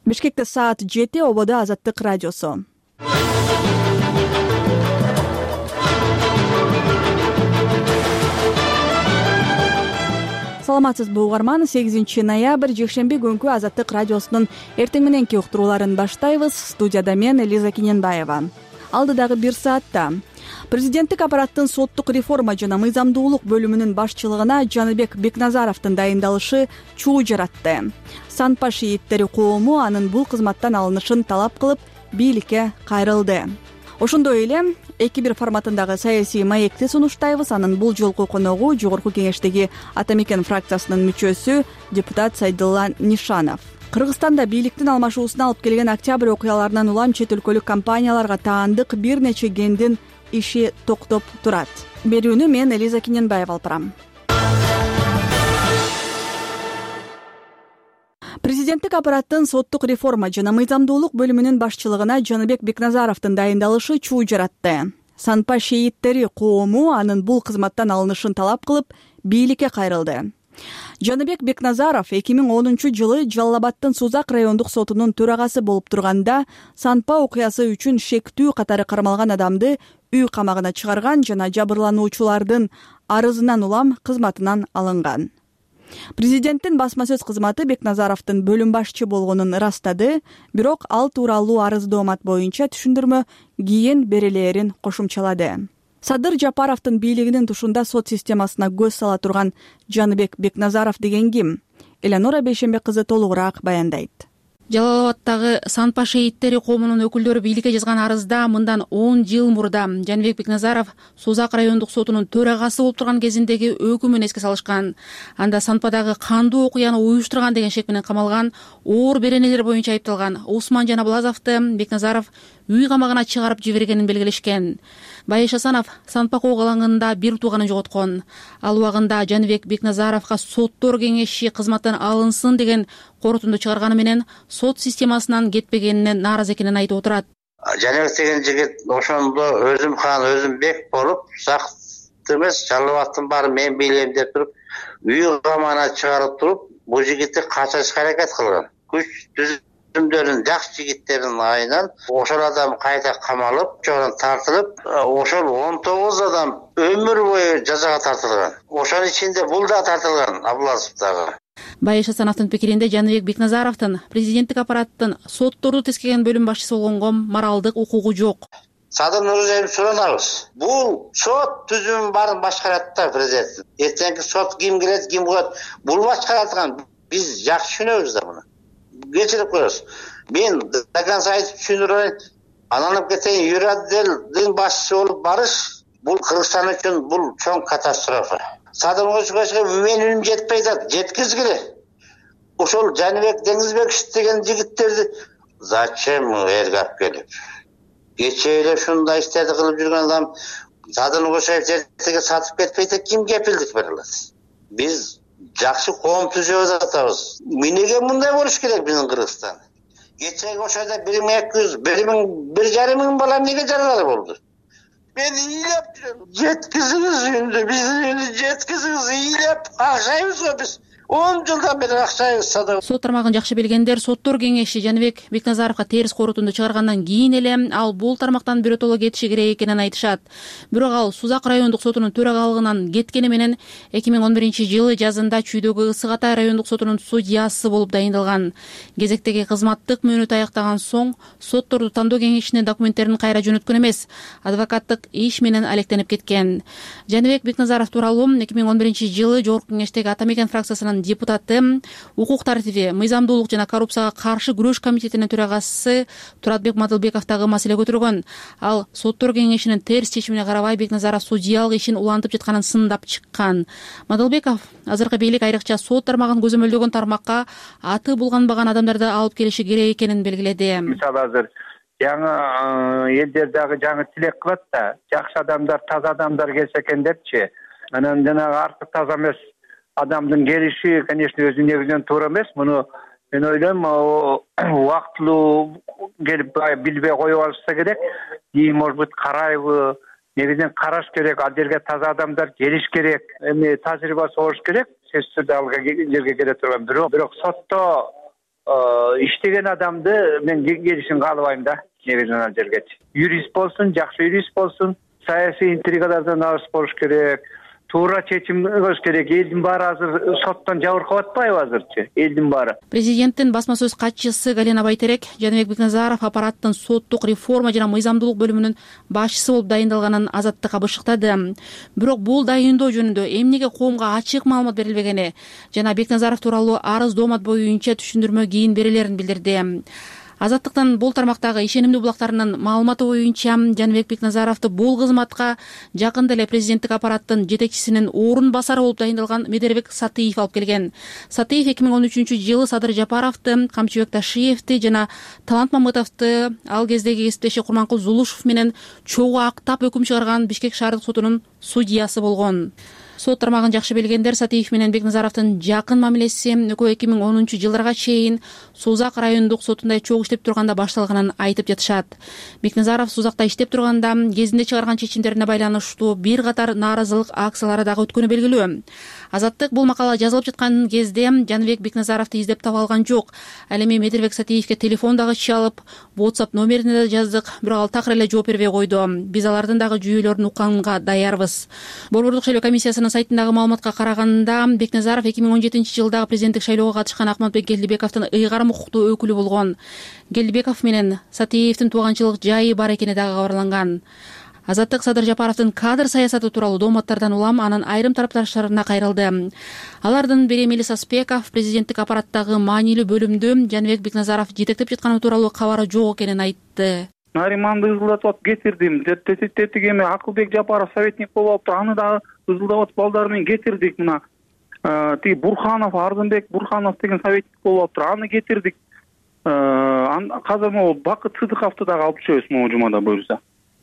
Бишкекте саат 7, ободо Азаттык радиосу. Саламатсызбы угарман, 8 ноябрь жекшемби күнкү Азаттык радиосунун эртең мененки уктурууларын баштайбыз. Студияда мен Элиза Кененбаева. Алдыдагы 1 саатта президенттик аппараттын соттук реформа жана мыйзамдуулук бөлүмүнүн башчылыгына Жаныбек Бекназаровдун дайындалышы чуу жаратты. Санпа шииттери коому анын бул кызматтан алынышын талап кылып, бийликке кайрылды. Ошондой эле 2-1 форматындагы саясий маекти сунуштайбыз. Анын бул жолку коногу Жогорку Кеңештеги Ата Мекен фракциясынын мүчөсү депутат Сайдулла Нишанов. Кыргызстанда бийликтин алмашуусуна алып келген октябрь окуяларынан улам чет өлкөлүк компанияларга таандык бир нече кендин иши токтоп турат. Берүүнү мен Элиза Кененбаева алып барам. Президенттик аппараттын соттук реформа жана мыйзамдуулук бөлүмүнүн башчылыгына Жаныбек Бекназаровдун дайындалышы чуу жаратты. Санпа шииттери коому анын бул кызматтан алынышын талап кылып, бийликке кайрылды. Жаныбек Бекназаров 2010-жылы Жалал Абадтын Сузак райондук сотунун төрагасы болуп турганда Санпа окуясы үчүн шектүү катары кармалган адамды үй камагына чыгарган жана жабырлануучулардын арызынан улам кызматынан алынган. Президенттин басма сөз кызматы Бекназаровдун бөлүм башчы болгонун ырастады, бирок ал тууралуу арыздоомат боюнча түшүндүрмө кийин берилээрин кошумчалады. Садыр Жапаровдун бийлигинин тушунда сот системасына көз сала турган Жаныбек Бекназаров деген ким? Элеонора Бейшембек кызы толугураак баяндайт. Жалал Абадтагы Санпа шейиттери коомунун өкүлдөрү бийликке жазган арызда мындан 10 жыл мурда Жаныбек Бекназаров Сузак райондук сотунун төрагасы болуп турган кезиндеги өкүмүн эске салышкан. Анда Санпадагы кандуу окуяны уюштурган деген шек менен камалган, оор беренелер боюнча айыпталган Усман Жанабулазовду Бекназаров үй камагына чыгарып жибергенин белгилешкен. Байыш Асанов Санпа кок алаңында бир тууганын жоготкон. Ал убагында Жаныбек Бекназаровго соттор кеңеши кызматтан алынсын деген корутунду чыгарганы менен сот системасынан кетпегенине нааразы экенин айтып отурат. Жаныбек деген жигит ошондо өзүм хан өзүм бек болуп, сакт эмес, Жалал Абадтын баары мен бийлейм деп туруп, үй камагына чыгарып туруп, бул жигитти качырышка аракет кылган. Күч түзүмдөрүн жакшы жигиттердин айынан ошол адам кайта камалып, жолун тартылып, ошол 19 адам өмүр бою жазага тартылган. Ошонун ичинде бул да тартылган, Абулазов дагы. Байыш Асановдун пикиринде Жаныбек Бекназаровдун президенттик аппараттын сотторду тескеген бөлүм башчысы болгонго моралдык укугу жок. Садыр Нурузаевди суранабыз. Бул сот түзүмүн баарын башкарат да президент. Эртеңки сот ким келет, ким коет, бул башкаратган. Биз жакшы түшүнөбүз да муну. Кечирип коебуз. Мен до конца айтып түшүндүрөйүн. Анан кетейин, юротделдин башчысы болуп барыш, бул Кыргызстан үчүн бул чоң катастрофа. Садыр Нурузаевге мен үнүм жетпей атат, жеткизгиле. Ошол Жаныбек Деңизбеков деген жигиттерди зачем элге алып келип? Кечээ эле ушундай иштерди кылып жүргөн адам Садыр Нурузаев эртеге сатып кетпейт, ким кепилдик бере алат? Биз жакшы коом түзөбүз атабыз. Эмнеге мындай болуш керек биздин Кыргызстан? Кечээ ошода 1200, 1500 миң бала эмнеге жаралар болду? Мен ыйлап жүрөм. Жеткизиңиз үнү, биздин үнү жеткизиңиз, ыйлап акчайбыз го биз. 10 жылдан бери акчайбыз сада. Сот тармагын жакшы билгендер соттор кеңеши Жаныбек Бекназаровго терс корутунду чыгаргандан кийин эле ал бул тармактан биротоло кетиши керек экенин айтышат. Бирок ал Сузак райондук сотунун төрагалыгынан кеткени менен 2011-жылы жазында Чүйдөгү Ысык Атай райондук сотунун судьясы болуп дайындалган. Кезектеги кызматтык мөөнөтү аяктаган соң сотторду тандоо кеңешине документтерин кайра жөнөткөн эмес, адвокаттык иш менен алектенип кеткен. Жаныбек Бекназаров тууралуу 2011-жылы Жогорку Кеңештеги Ата Мекен фракциясынын депутаты, укук тартиби, мыйзамдуулук жана коррупцияга каршы күрөш комитетинин төрагасы Туратбек Мадылбеков дагы маселе көтөргөн. Ал соттор кеңешинин терс чечимине карабай Бекназаров судьялык ишин улантып жатканын сындап чыккан. Мадылбеков азыркы бийлик айрыкча сот тармагын көзөмөлдөгөн тармакка аты булганбаган адамдарды алып келиши керек экенин белгиледи. Мисалы азыр жаңы элдер дагы жаңы тилек кылат да, жакшы адамдар, таза адамдар келсе экен депчи. Анан жанагы артык таза эмес адамдын келиши, конечно, өзү негизинен туура эмес. Муну мен ойлойм, убактылуу келип билбей коюп алышса керек. Может быть, карайбы, негизинен караш керек, ал жерге таза адамдар келиш керек. Эми тажрыйбасы болуш керек. Сөзсүз түрдө ал жерге келе турган. Бирок сотто иштеген адамды мен келишин каалабайм да. Негизинен ал жергечи юрист болсун, жакшы юрист болсун, саясий интригалардан алыс болуш керек, туура чечим кылыш керек. Элдин баары азыр соттон жабыркап атпайбы азырчы? Элдин баары. Президенттин басма сөз катчысы Галина Байтерек Жаныбек Бекназаров аппараттын соттук реформа жана мыйзамдуулук бөлүмүнүн башчысы болуп дайындалганын Азаттыкка бышыктады. Бирок бул дайындоо жөнүндө эмнеге коомго ачык маалымат берилбегени жана Бекназаров тууралуу арыз доомат боюнча түшүндүрмө кийин берилерин билдирди. Азаттыктын бул тармактагы ишенимдүү булактарынын маалыматы боюнча Жаныбек Бекназаровду бул кызматка жакында эле президенттик аппараттын жетекчисинин орун басары болуп дайындалган Медербек Сатыев алып келген. Сатыев 2013-жылы Садыр Жапаровду, Камчыбек Ташиевди жана Талант Мамытовду ал кездеги кесиптеши Курманкул Зулушев менен чогуу актап өкүм чыгарган Бишкек шаардык сотунун судьясы болгон. Сот тармагын жакшы билгендер Сатыев менен Бекназаровдун жакын мамилеси экөө 2010-жылдарга чейин Сузак райондук сотунда чогуу иштеп турганда башталганын айтып жатышат. Бекназаров Сузакта иштеп турганда кезинде чыгарган чечимдерине байланыштуу бир катар нааразылык акциялары дагы өткөнү белгилүү. Азаттык бул макала жазылып жаткан кезде Жаныбек Бекназаровду издеп таба алган жок. Ал эми Медербек Сатыевке телефон дагы чалып, WhatsApp номерине да жаздык, бирок ал такыр эле жооп бербей койду. Биз алардын дагы жүйөлөрүн укканга даярбыз. Борбордук шайлоо комиссиясынын сайтындагы маалыматка караганда, Бекназаров 2017-жылдагы президенттик шайлоого катышкан Акматбек Келдибековдун ыйгарым укуктуу өкүлү болгон. Келдибеков менен Сатыевдин тууганчылык жайы бар экени дагы кабарланган. Азаттык Садыр Жапаровдун кадр саясаты тууралуу дооматтардан улам анын айрым тарапташтарына кайрылды. Алардын бири Мелис Аспеков президенттик аппараттагы маанилүү бөлүмдү Жаныбек Бекназаров жетектеп жатканы тууралуу кабары жок экенин айтты. Нариманды ызылдатып кетирдим. Тетик эми Акылбек Жапаров советник болуп алыптыр. Аны дагы ызылдап балдар менен кетирдик. Мына тиги Бурханов, Арзымбек Бурханов деген советник болуп алыптыр. Аны кетирдик. Казыр могу Бакыт Сыдыковду дагы алып түшөбүз могу жумада буюрса.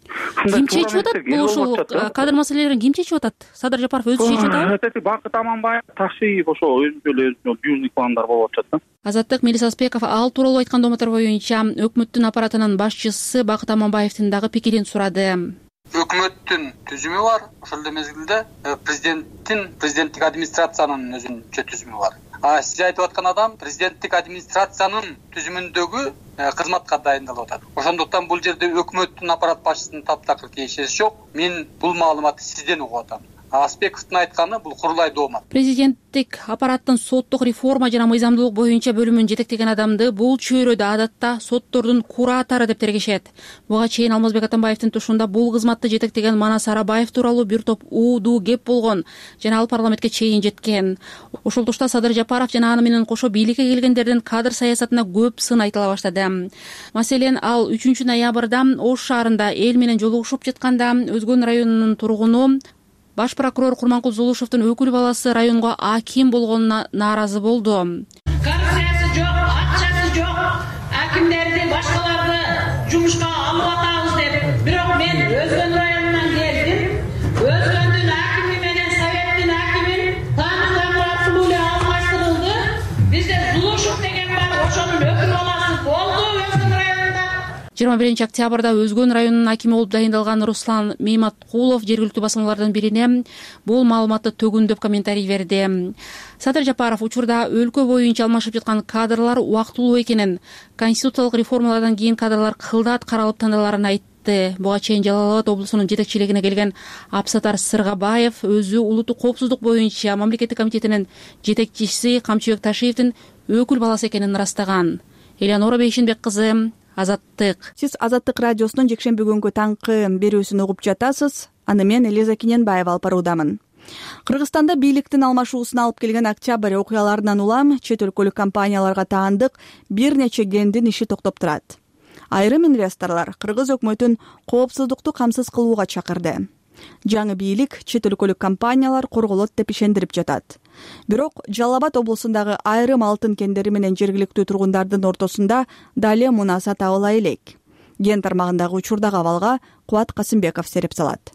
Ким чечип атат бул ушул кадр маселелерин ким чечип атат? Садыр Жапаров өзү чечип атабы? Бакыт Аманбаев, Ташиев ошо өзүнчө бюджетник пландар болуп атышат да. Азаттык Мелис Аспеков ал тууралуу айткан дооматтар боюнча өкмөттүн аппаратынын башчысы Бакыт Аманбаевдин дагы пикирин сурады. Өкмөттүн түзүмү бар, ошол эле мезгилде президенттик администрациянын өзүнчө түзүмү бар. Сиз айтып аткан адам президенттик администрациянын түзүмүндөгү кызматка дайындалып атат. Ошондуктан бул жерде өкмөттүн аппарат башчысынын таптакыр тиешеси жок. Мен бул маалыматты сизден угуп атам. Аспековдун айтканы бул курулай доомат. Президенттик аппараттын соттук реформа жана мыйзамдуулук боюнча бөлүмүн жетектеген адамды бул чөйрөдө адатта соттордун куратору деп тергешет. Буга чейин Алмазбек Атамбаевдин тушунда бул кызматты жетектеген Манас Арабаев тууралуу бир топ уудуу кеп болгон жана ал парламентке чейин жеткен. Ошол тушта Садыр Жапаров жана аны менен кошо бийликке келгендердин кадр саясатына көп сын айтыла баштады. Маселен, ал 3-ноябрда Ош шаарында эл менен жолугушуп жатканда Өзгөн районунун тургуну Баш прокурор Курманкул Зулушевдун өкүл баласы районго аким болгонуна нааразы болду. Коррупциясы жок, акчасы жок, акимдерди башкаларды жумушка алып атабыз деп. Бирок мен Өзгөн районунан келдим. Өзгөндүн акими менен советтин акимин таануу эле алмаштырылды. Бизде Зулушев деген бар, ошонун өкүл баласы болду Өзгөн районунда. 21-октябрда Өзгөн районунун акими болуп дайындалган Руслан Мейматкулов жергиликтүү басмалардын бирине бул маалыматты төгүндөп комментарий берди. Садыр Жапаров учурда өлкө боюнча алмашып жаткан кадрлар убактылуу экенин, конституциялык реформалардан кийин кадрлар кылдат каралып тандаларын айтты. Буга чейин Жалал Абад облусунун жетекчилигине келген Абсатар Сыргабаев өзү улуттук коопсуздук боюнча мамлекеттик комитетинин жетекчиси Камчыбек Ташиевдин өкүл баласы экенин ырастаган. Элеонора Бейшинбек кызы, Азаттык. Сиз Азаттык радиосунун жекшемби күнгү таңкы берүүсүн угуп жатасыз. Аны мен Элиза Кененбаева алып баруудамын. Кыргызстанда бийликтин алмашуусуна алып келген октябрь окуяларынан улам чет өлкөлүк компанияларга таандык бир нече кендин иши токтоп турат. Айрым инвесторлор кыргыз өкмөтүн коопсуздукту камсыз кылууга чакырды. Жаңы бийлик чет өлкөлүк компаниялар корголот деп ишендирип жатат. Бирок Жалал Абад облусундагы айрым алтын кендери менен жергиликтүү тургундардын ортосунда дале мунаса табыла элек. Кен тармагындагы учурдагы абалга Кубат Касымбеков сереп салат.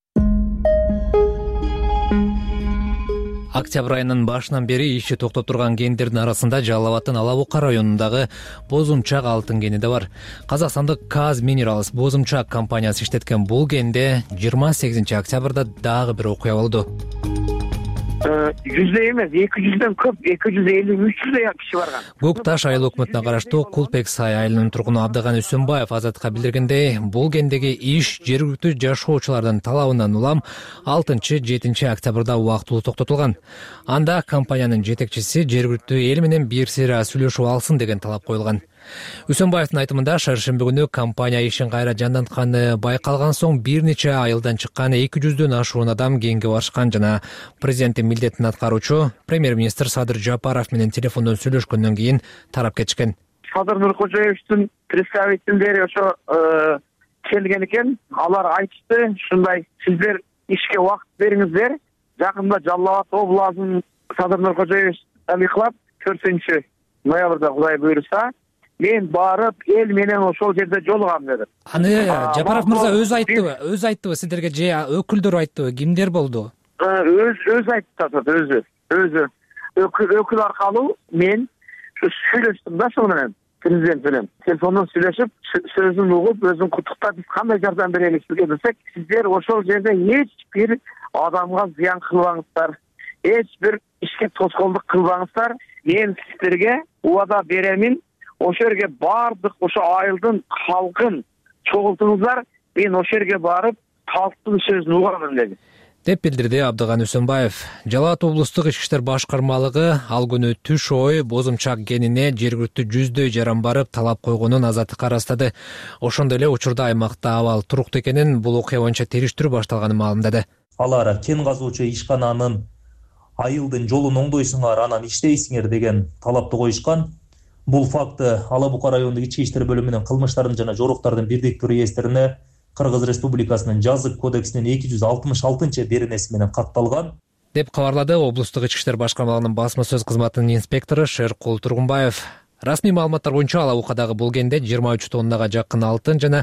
Октябрь айынын башынан бери иши токтоп турган кендердин арасында Жалал Абаддын Ала Бука районундагы Бозумчак алтын кени да бар. Казакстандык Kaz Minerals Бозумчак компаниясы иштеткен бул кенде 28 октябрда дагы бир окуя болду. 100 эмес, 200дөн көп, 250, 300 киши барган. Көк Таш айыл өкмөтүнө караштуу Кулпек сай айылынын тургуну Абдыган Үсөнбаев Азатка билдиргендей, бул кендеги иш жергиликтүү жашоочулардын талабынан улам 6-7 октябрда убактылуу токтотулган. Анда компаниянын жетекчиси жергиликтүү эл менен бир сыйра сүйлөшүп алсын деген талап коюлган. Үсөнбаевдин айтымында шаршемби күнү компания ишин кайра жандантканы байкалган соң бир нече айылдан чыккан 200дөн ашуун адам кеңге барышкан жана президенттин милдетин аткаруучу премьер-министр Садыр Жапаров менен телефондон сүйлөшкөндөн кийин тарап кетишкен. Садыр Нуркожоевичтин представительдери ошо келген экен. Алар айтышты, ушундай сиздер ишке убакыт бериңиздер. Жакында Жалал Абад областын Садыр Нуркожоевич талыклап 4 ноябрда Кудай буйруса мен барып эл менен ошол жерде жолугам деди. Аны Жапаров мырза өзү айттыбы силерге же өкүлдөр айттыбы, кимдер болду? Өзү айтты, өзү өкүл аркылуу мен сүйлөштүм да ошол менен президент менен. Телефондон сүйлөшүп, сөзүн угуп, өзүн куттуктап, биз кандай жардам берелик сизге десек, сиздер ошол жерде эч бир адамга зыян кылбаңыздар, эч бир ишке тоскоолдук кылбаңыздар. Мен сиздерге убада беремин. Ошол жерге бардык ошо айылдын калкын чогултуңуздар, мен ошол жерге барып калктын сөзүн угамын деди. Деп билдирди Абдыган Үсөнбаев. Жалал Абад облустук ички иштер башкармалыгы ал күнү түш ой бозумчак кенине жергиликтүү 100дөй жаран барып талап койгонун азаттыкка ырастады. Ошондой эле учурда аймакта абал туруктуу экенин, бул окуя боюнча териштирүү башталганын маалымдады. Алар кен казуучу ишкананын айылдын жолун оңдойсуңар, анан иштейсиңер деген талапты коюшкан. Бул факты Ала Бука райондук ички иштер бөлүмүнүн кылмыштардын жана жоруктардын бирдиктүү реестрине Кыргыз Республикасынын жазык кодексинин 266 беренеси менен катталган, деп кабарлады облустук ички иштер башкармалыгынын басма сөз кызматынын инспектору Шеркул Тургунбаев. Расмий маалыматтар боюнча Ала Букадагы бул кенде 23 тоннага жакын алтын жана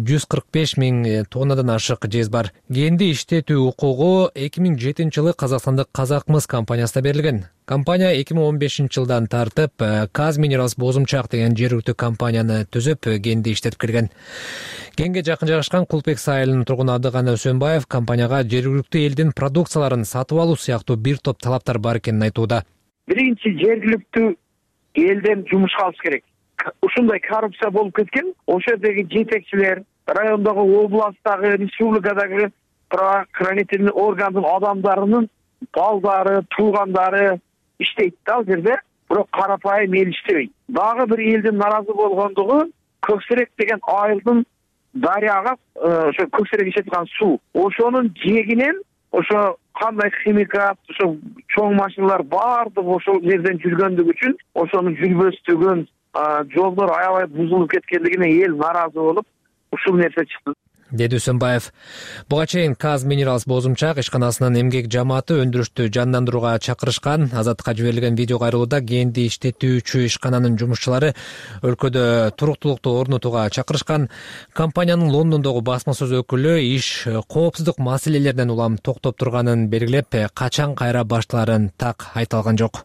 145 000 тоннадан ашык жез бар. Кенди иштетүү укугу 2007-жылы Казакстандык Казакмыс компаниясына берилген. Компания 2015-жылдан тартып Каз Минералс Бозумчак деген жергиликтүү компанияны түзүп кенди иштетип келген. Кенге жакын жайгашкан Кулпек сайылынын тургуну Абдыган Үсөнбаев компанияга жергиликтүү элдин продукцияларын сатып алуу сыяктуу бир топ талаптар бар экенин айтууда. Биринчи жергиликтүү элден жумушка алыш керек. Ушундай коррупция болуп кеткен. Ошол жердеги жетекчилер, райондогу, областтагы, республикадагы правоохранительный органдын адамдарынын балдары, туугандары иштейт да ал жерде, бирок карапайым эл иштебейт. Дагы бир элдин наразы болгондугу Көксерек деген айылдын дарыяга ошо Көксерек ичет турган суу. Ошонун жээгинен ошо кандай химикат, ошо чоң машиналар баардыгы ошол жерден жүргөндүгү үчүн ошонун жүрбөстүгүн, жолдор аябай бузулуп кеткендигине эл наразы болуп, ушул нерсе чыкты, деди Үсөнбаев. Буга чейин Каз Минералс Бозумчак ишканасынын эмгек жамааты өндүрүштү жандандырууга чакырышкан. Азаттыкка жиберилген видео кайрылууда кенди иштетүүчү ишкананын жумушчулары өлкөдө туруктуулукту орнотууга чакырышкан. Компаниянын Лондондогу басма сөз өкүлү иш коопсуздук маселелеринен улам токтоп турганын белгилеп, качан кайра башталарын так айта алган жок.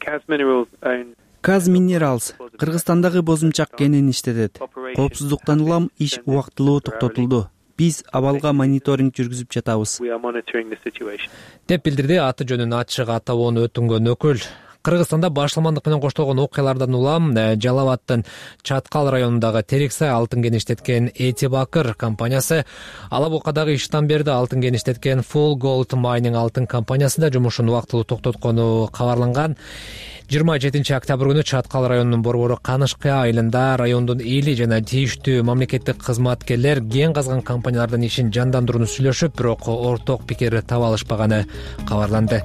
Каз Минералс Кыргызстандагы бозумчак кенин иштетет. Коопсуздуктан улам иш убактылуу токтотулду. Биз абалга мониторинг жүргүзүп жатабыз, деп билдирди аты жөнүн ачык атабоон өтүнгөн өкүл. Кыргызстанда башламандык менен коштолгон окуялардан улам Жалал Абадтын Чаткал районундагы Терексай алтын кен иштеткен Эти Бакыр компаниясы, Ала Букадагы Иштанберди алтын кен иштеткен Full Gold Mining алтын компаниясында жумушун убактылуу токтоткону кабарланган. 27 октябрь күнү Чаткал районунун борбору Канышкы айылында райондун эли жана тийиштүү мамлекеттик кызматкерлер кен казган компаниялардын ишин жандандырууну сүйлөшүп, бирок орток пикир таба алышпаганы кабарланды.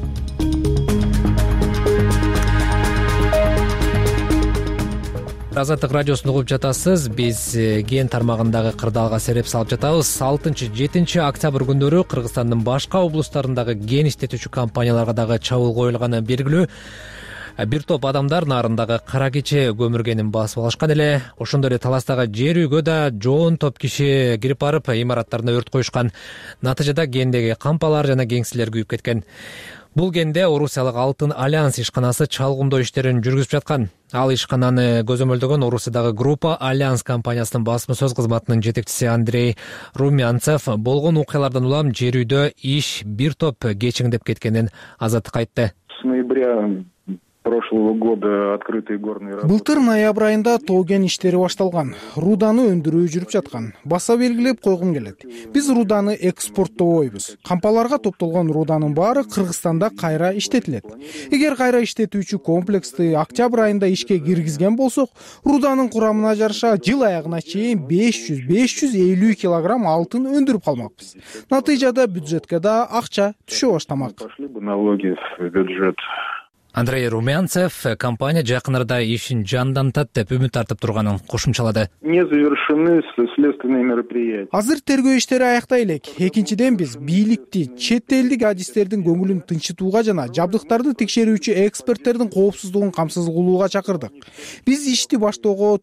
Азаттык радиосун угуп жатасыз. Биз кен тармагындагы кырдаалга сереп салып жатабыз. 6-7 октябрь күндөрү Кыргызстандын башка облустарындагы кен иштетүүчү компанияларга дагы чабуул коюлганы белгилүү. Бир топ адамдар нарындагы кара кече көмүргенин басып алышкан эле. Ошондой эле Таластагы жер үйгө да жоон топ киши кирип барып, имараттарына өрт коюшкан. Натыйжада кендеги кампалар жана кеңселер күйүп кеткен. Бул кенде Орусиялык Алтын Альянс ишканасы чалгымдоо иштерин жүргүзүп жаткан. Ал ишкананы көзөмөлдөгөн Орусиядагы группа Альянс компаниясынын басма сөз кызматынын жетекчиси Андрей Румянцев болгон окуялардан улам жер үйдө иш бир топ кечиңдеп кеткенин Азаттыкка айтты. С ноября прошлого года открытые горные работы. Былтыр ноябрь айында тоо кен иштери башталган. Руданы өндүрүү жүрүп жаткан. Баса белгилеп койгум келет. Биз руданы экспорттобойбуз. Кампаларга топтолгон руданын баары Кыргызстанда кайра иштетилет. Эгер кайра иштетүүчү комплексти октябрь айында ишке киргизген болсок, руданын курамына жараша жыл аягына чейин 500-550 килограмм алтын өндүрүп калмакпыз. Натыйжада бюджетке да акча түшө баштамак. Пошли бы налоги в бюджет. Андрей Румянцев компания жакын арада ишин жандантат деп үмүт артып турганын кошумчалады. Не завершены следственные мероприятия. Азыр тергөө иштери аяктай элек. Экинчиден биз бийликти, чет элдик адистердин көңүлүн тынчытууга жана жабдыктарды текшерүүчү эксперттердин коопсуздугун камсыз кылууга чакырдык. Биз ишти баштоого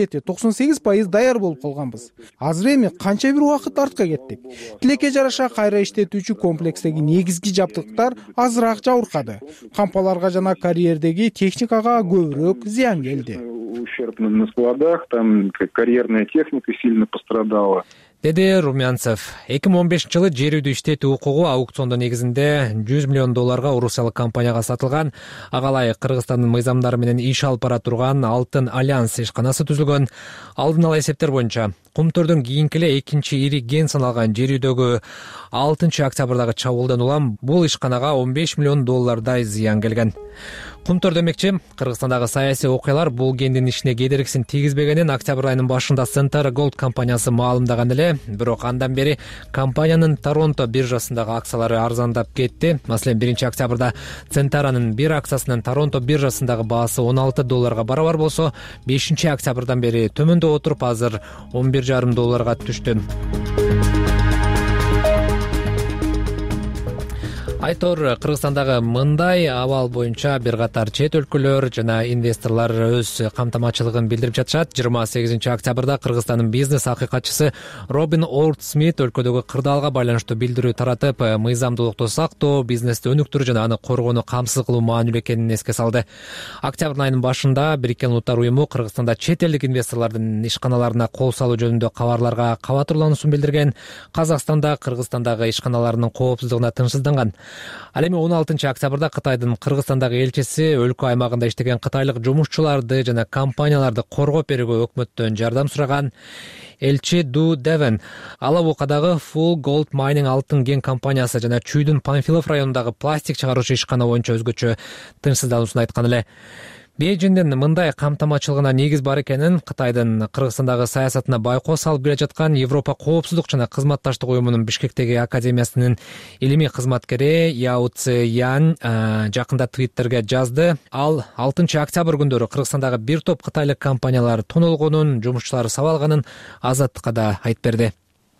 97-98% даяр болуп калганбыз. Азыр эми канча бир убакыт артка кеттик. Тилекке жараша кайра иштетүүчү комплекстеги негизги жабдыктар азыраак жабыркады. Кампаларга жана карьердеги техникага көбүрөөк зыян келди. Ущерб на складах, там карьерная техника сильно пострадала. Деди Румянцев. 2015-жылы жер үйдү иштетүү укугу аукциондо негизинде $100 миллион Орусиялык компанияга сатылган. Агалай Кыргызстандын мыйзамдары менен иш алып бара турган Алтын Альянс ишканасы түзүлгөн. Алдын ала эсептер боюнча Кумтөрдөн кийинки эле экинчи ири кен саналган жер үйдөгү 6 октябрдагы чабуулдан улам бул ишканага $15 миллион зыян келген. Кумтөр демекчи, Кыргызстандагы саясий окуялар бул кендин ишине кедергисин тийгизбегенин октябрь айынын башында Center Gold компаниясы маалымдаган эле, бирок андан бери компаниянын Торонто биржасындагы акциялары арзандап кетти. Маселен, 1 октябрда Центаранын бир акциясынын Торонто биржасындагы баасы $16 барабар болсо, 5 октябрдан бери төмөндө отуруп азыр $11,5 түштү. Айтор, Кыргызстандагы мындай абал боюнча бир катар чет өлкөлөр жана инвесторлор өз камтамачылыгын билдирип жатышат. 28 октябрда Кыргызстандын бизнес акыйкатчысы Робин Орд Смит өлкөдөгү кырдаалга байланыштуу билдирүү таратып, мыйзамдуулукту сактоо, бизнести өнүктүрүү жана аны коргоону камсыз кылуу маанилүү экенин эске салды. Октябрь айынын башында Бириккен Улуттар уюму Кыргызстанда чет элдик инвесторлордун ишканаларына кол салуу жөнүндө кабарларга кабатырлануусун билдирген. Казакстанда Кыргызстандагы ишканаларынын коопсуздугуна тынчсызданган. Ал эми 16 октябрда Кытайдын Кыргызстандагы элчиси өлкө аймагында иштеген кытайлык жумушчуларды жана компанияларды коргоп берүүгө өкмөттөн жардам сураган. Элчи Ду Девен Алабукадагы Full Gold Mining алтын кен компаниясы жана Чүйдүн Панфилов районундагы пластик чыгаруучу ишкана боюнча өзгөчө тынчсыздануусун айткан эле. Бейжиңдин мындай камтамачылыгына негиз бар экенин Кытайдын Кыргызстандагы саясатына байкоо салып келе жаткан Европа коопсуздук жана кызматташтык уюмунун Бишкектеги академиясынын илимий кызматкери Яо Ци Ян жакында Твиттерге жазды. Ал 6 октябрь күндөрү Кыргызстандагы бир топ кытайлык компаниялар тонолгонун, жумушчулары сабалганын Азаттыкка да айтып берди.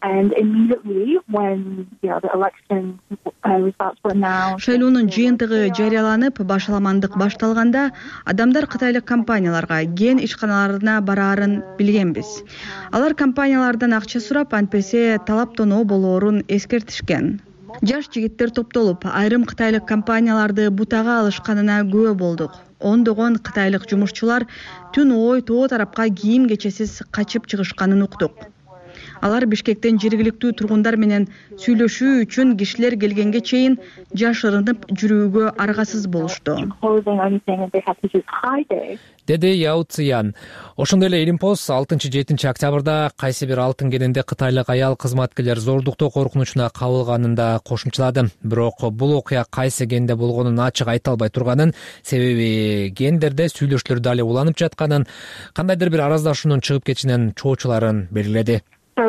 Шайлоонун жыйынтыгы жарыяланып, башаламандык башталганда адамдар кытайлык компанияларга кен ишканаларына бараарын билгенбиз. Алар компаниялардан акча сурап, антпесе талаптоноо болоорун эскертишкен. Жаш жигиттер топтолуп, айрым кытайлык компанияларды бутага алышканына күбө болдук. Ондогон кытайлык жумушчулар түн ой тоо тарапка кийим кечесиз качып чыгышканын уктук. Алар Бишкектен жергиликтүү тургундар менен сүйлөшүү үчүн кишилер келгенге чейин жашырынып жүрүүгө аргасыз болушту. Деди Яо Циян. Ошондой эле Илимпоз 6-7 октябрда кайсы бир алтын кенинде кытайлык аял кызматкерлер зордуктоо коркунучуна кабылганын да кошумчалады. Бирок бул окуя кайсы кенде болгонун ачык айта албай турганын, себеби кендерде сүйлөшүүлөр дали уланып жатканын, кандайдыр бир араздашуунун чыгып кетишинин чоочуларын белгиледи.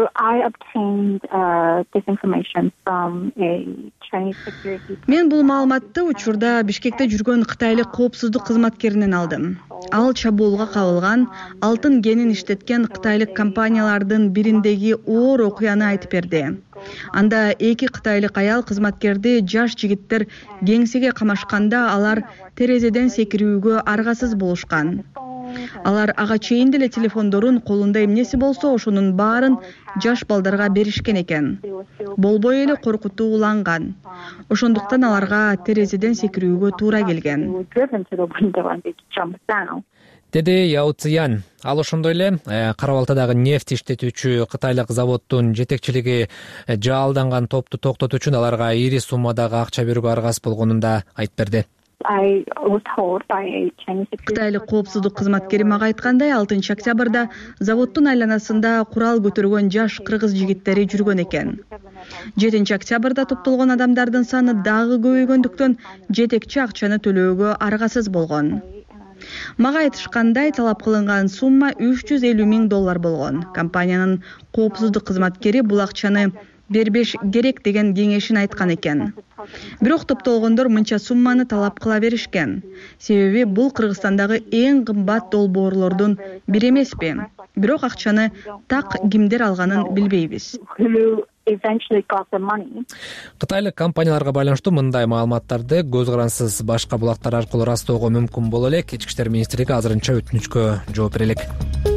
Мен бул маалыматты учурда Бишкекте жүргөн кытайлык коопсуздук кызматкеринен алдым. Ал чабуулга кабылган, алтын кенин иштеткен кытайлык компаниялардын бириндеги оор окуяны айтып берди. Анда 2 кытайлык аял кызматкерди жаш жигиттер кеңсеге камашканда алар терезеден секирүүгө аргасыз болушкан. Алар ага чейин деле телефондорун колунда эмнеси болсо ошонун баарын жаш балдарга беришкен экен. Болбой эле коркутуу уланган. Ошондуктан аларга терезеден секирүүгө туура келген, деди Яо Цзиян. Ал ошондой эле Кара Балтадагы нефть иштетүүчү кытайлык заводдун жетекчилиги жаалданган топту токтотуу үчүн аларга ири суммадагы акча берүүгө аргасыз болгонун да айтып берди. Кытайлык коопсуздук кызматкери мага айткандай, 6 октябрда заводдун айланасында курал көтөргөн жаш кыргыз жигиттери жүргөн экен. 7 октябрда топтолгон адамдардын саны дагы көбөйгөндүктөн жетекчи акчаны төлөөгө аргасыз болгон. Мага айтышкандай, талап кылынган сумма $350,000 болгон. Компаниянын коопсуздук кызматкери бул акчаны бербеш керек деген кеңешин айткан экен. Бирок топтолгондор мынча сумманы талап кыла беришкен. Себеби бул Кыргызстандагы эң кымбат долбоорлордун бири эмеспи. Бирок акчаны так кимдер алганын билбейбиз. Кытайлык компанияларга байланыштуу мындай маалыматтарды көз карансыз башка булактар аркылуу растоого мүмкүн боло элек. Ички иштер министрлиги азырынча өтүнүчкө жооп бере элек.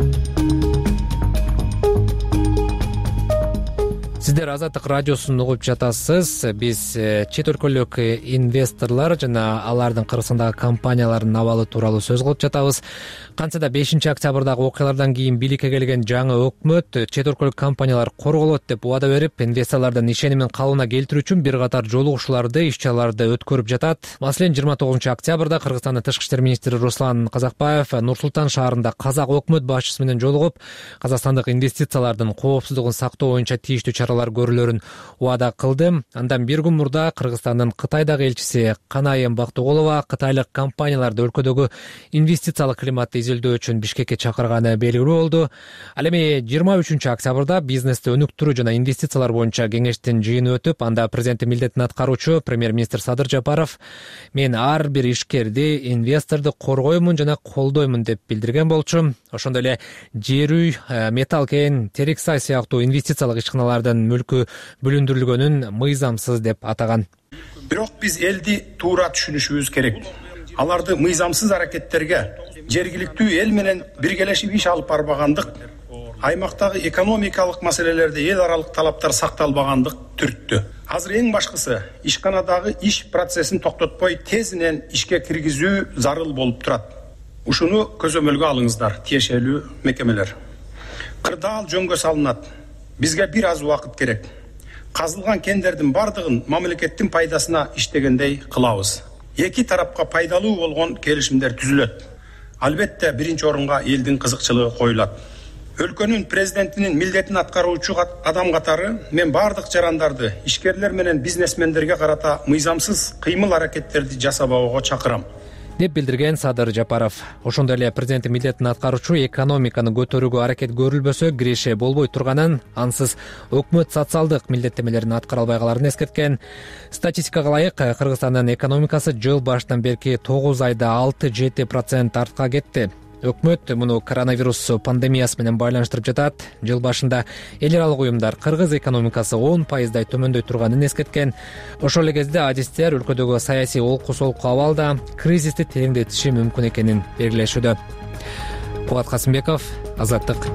Сиздер Азаттык радиосун угуп жатасыз. Биз чет өлкөлүк инвесторлор жана алардын Кыргызстандагы компанияларынын абалы тууралуу сөз кылып жатабыз. Кантсе да 5 октябрдагы окуялардан кийин бийликке келген жаңы өкмөт чет өлкөлүк компаниялар корголот деп убада берип, инвесторлордун ишенимин калыбына келтирүү үчүн бир катар жолугушууларды, иш-чараларды өткөрүп жатат. Маселен, 29 октябрда Кыргызстандын тышкы иштер министри Руслан Казакбаев Нур-Султан шаарында казак өкмөт башчысы менен жолугуп, казакстандык инвестициялардын коопсуздугун сактоо боюнча тийиштүү чаралар көрүлөрүн убада кылды. Андан бир күн мурда Кыргызстандын Кытайдагы элчиси Канайым Бактыгулова кытайлык компанияларды өлкөдөгү инвестициялык климатты изилдөө үчүн Бишкекке чакырганы белгилүү болду. Ал эми 23 октябрда бизнести өнүктүрүү жана инвестициялар боюнча кеңештин жыйыны өтүп, анда президенттин милдетин аткаруучу премьер-министр Садыр Жапаров мен ар бир ишкерди, инвесторду коргоймун жана колдоймун деп билдирген болчу. Ошондой эле жер үй, металл кен, терик сай сыяктуу инвестициялык ишканалардын мүлкү бүлүндүрүлгөнүн мыйзамсыз деп атаган. Бирок биз элди туура түшүнүшүбүз керек. Аларды мыйзамсыз аракеттерге жергиликтүү эл менен биргелешип иш алып барбагандык, аймактагы экономикалык маселелерде эл аралык талаптар сакталбагандык түрттү. Азыр эң башкысы ишканадагы иш процессин токтотпой тезинен ишке киргизүү зарыл болуп турат. Ушуну көзөмөлгө алыңыздар, тиешелүү мекемелер. Кырдаал жөнгө салынат. Бизге бир аз убакыт керек. Казылган кендердин бардыгын мамлекеттин пайдасына иштегендей кылабыз. Эки тарапка пайдалуу болгон келишимдер түзүлөт. Албетте биринчи орунга элдин кызыкчылыгы коюлат. Өлкөнүн президентинин милдетин аткаруучу адам катары мен бардык жарандарды, ишкерлер менен бизнесмендерге карата мыйзамсыз кыймыл аракеттерди жасабоого чакырам, деп билдирген Садыр Жапаров. Ошондой эле президенттин милдетин аткаруучу экономиканы көтөрүүгө аракет көрүлбөсө киреше болбой турганын, ансыз өкмөт социалдык милдеттемелерин аткара албай каларын эскерткен. Статистикага ылайык, Кыргызстандын экономикасы жыл башынан берки 9 айда 6-7% артка кетти. Өкмөт муну коронавирус пандемиясы менен байланыштырып жатат. Жыл башында эл аралык уюмдар кыргыз экономикасы 10% төмөндөй турганын эскерткен. Ошол эле кезде адистер өлкөдөгү саясий олку-солку абалда кризисти тереңдетиши мүмкүн экенин белгилешүүдө. Кубат Касымбеков, Азаттык.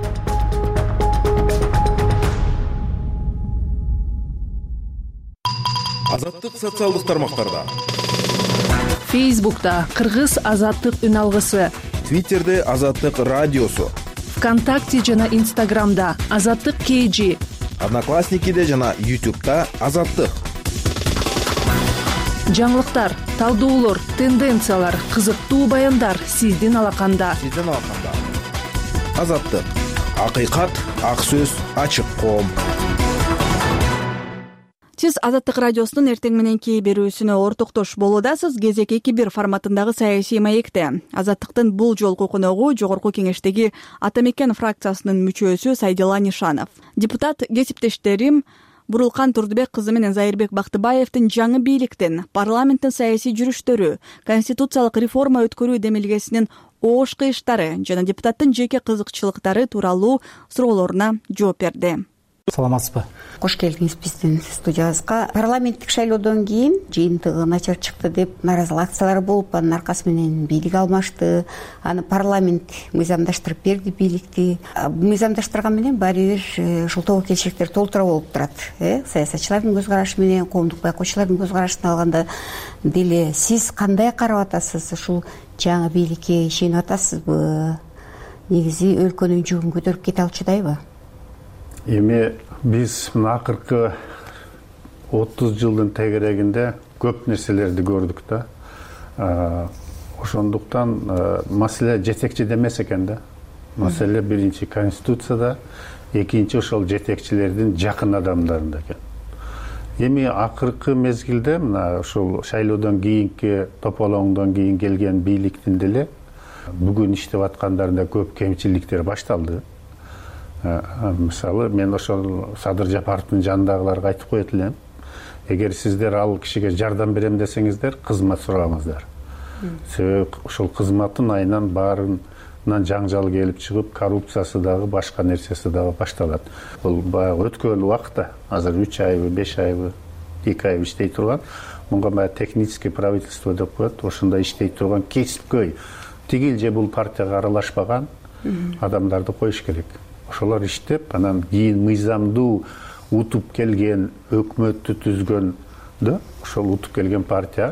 Азаттык социалдык тармактарда. Фейсбукта Кыргыз Азаттык үн алгысы, Твиттерде Азаттык радиосу, ВКонтакте жана Инстаграмда Азаттык KG, Одноклассникиде жана YouTube'да Азаттык. Жаңылыктар, талдоолор, тенденциялар, кызыктуу баяндар сиздин алаканда. Азаттык. Акыйкат, ак сөз, ачык коом. Сиз Азаттык радиосунун эртең мененки берүүсүнө ортоктош болуудасыз. Кезек 2-1 форматындагы саясий маекте. Азаттыктын бул жолку коногу Жогорку Кеңештеги Ата Мекен фракциясынын мүчөсү Сайдила Нишанов. Депутат кесиптештерим Бурулкан Турдубек кызы менен Зайырбек Бактыбаевдин жаңы бийликтин, парламенттин саясий жүрүштөрү, конституциялык реформа өткөрүү демилгесинин оош кыйыштары жана депутаттын жеке кызыкчылыктары тууралуу суроолоруна жооп берди. саламатсызбы? Кош келдиңиз биздин студиябызга. Парламенттик шайлоодон кийин жыйынтыгы начар чыкты деп нааразылык акциялары болуп, анын аркасы менен бийлик алмашты. Аны парламент мыйзамдаштырып берди бийликти. Мыйзамдаштырган менен баары бир ушул тобокелчиликтер толтура болуп турат. Саясатчылардын көз карашы менен, коомдук байкоочулардын көз карашына алганда деле сиз кандай карап атасыз? Ушул жаңы бийликке ишенип атасызбы? Негизи өлкөнүн жүгүн көтөрүп кете алчудайбы? Эми биз мына акыркы 30 жылдын тегерегинде көп нерселерди көрдүк да. Ошондуктан маселе жетекчиде эмес экен да. Маселе биринчи конституцияда, экинчи ошол жетекчилердин жакын адамдарында экен. Эми акыркы мезгилде мына ушул шайлоодон кийинки тополоңдон кийин келген бийликтин деле бүгүн иштеп аткандарында көп кемчиликтер башталды. Мисалы, мен ошол Садыр Жапаровдун жанындагыларга айтып коет элем. Эгер сиздер ал кишиге жардам берем десеңиздер, кызмат сураңыздар. Себеби ошол кызматтын айынан баарынан жаңжал келип чыгып, коррупциясы дагы, башка нерсеси дагы башталат. Бул баягы өткөн убакта, азыр 3 айбы, 5 айбы, 2 айбы иштей турган, мунга баягы технический правительство деп коет, ошондой иштей турган кесипкөй тигил же бул партияга аралашпаган адамдарды коюш керек. Ошолор иштеп, анан кийин мыйзамдуу утуп келген, өкмөттү түзгөндө, ошол утуп келген партия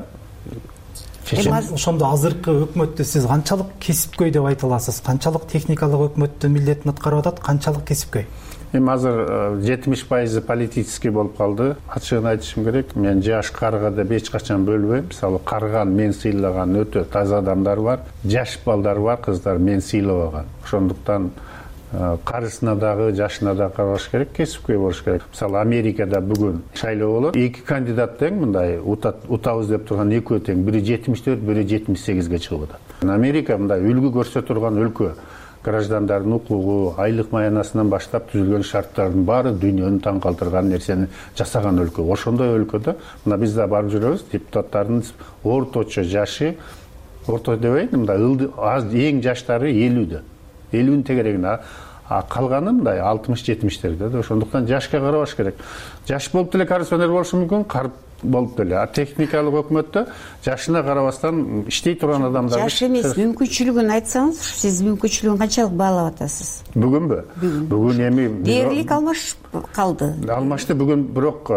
Ошондо азыркы өкмөттү сиз канчалык кесипкөй деп айта аласыз? Канчалык техникалык өкмөттүн милдетин аткарып атат, канчалык кесипкөй? Эми азыр 70% политический болуп калды. Ачыгын айтышым керек, мен жаш карга деп эч качан бөлбөйм. Мисалы, карган мен сыйлаган өтө таза адамдар бар, жаш балдар бар, кыздар мен сыйлабаган. Ошондуктан карысына дагы, жашына дагы караш керек, кесипкөй болуш керек. Мисалы, Америкада бүгүн шайлоо болот. Эки кандидат тең, мындай утабыз деп турган экөө тең, бири 74, бири 78ге чыгып атат. Америка мындай үлгү көрсөтө турган өлкө. Граждандардын укугу, айлык маянасынан баштап түзүлгөн шарттардын баары дүйнөнү таң калтырган нерсени жасаган өлкө. Ошондой өлкөдө мына биз да барып жүрөбүз, депутаттардын орточо жашы, орто дебейин, мындай эң жаштары 50дө. 50-нин тегерегинде, калганы мындай 60-70-терде. Ошондуктан жашка карабаш керек. Жаш болуп деле коррупционер болушу мүмкүн, карып болуп деле. Техникалык өкмөттө жашына карабастан иштей турган адамдар. Жаш эмес, мүмкүнчүлүгүн айтсаңыз, сиз мүмкүнчүлүгүн канчалык баалап атасыз? Бүгүнбү? Бүгүн эми дээрлик алмашып калды. Алмашты бүгүн, бирок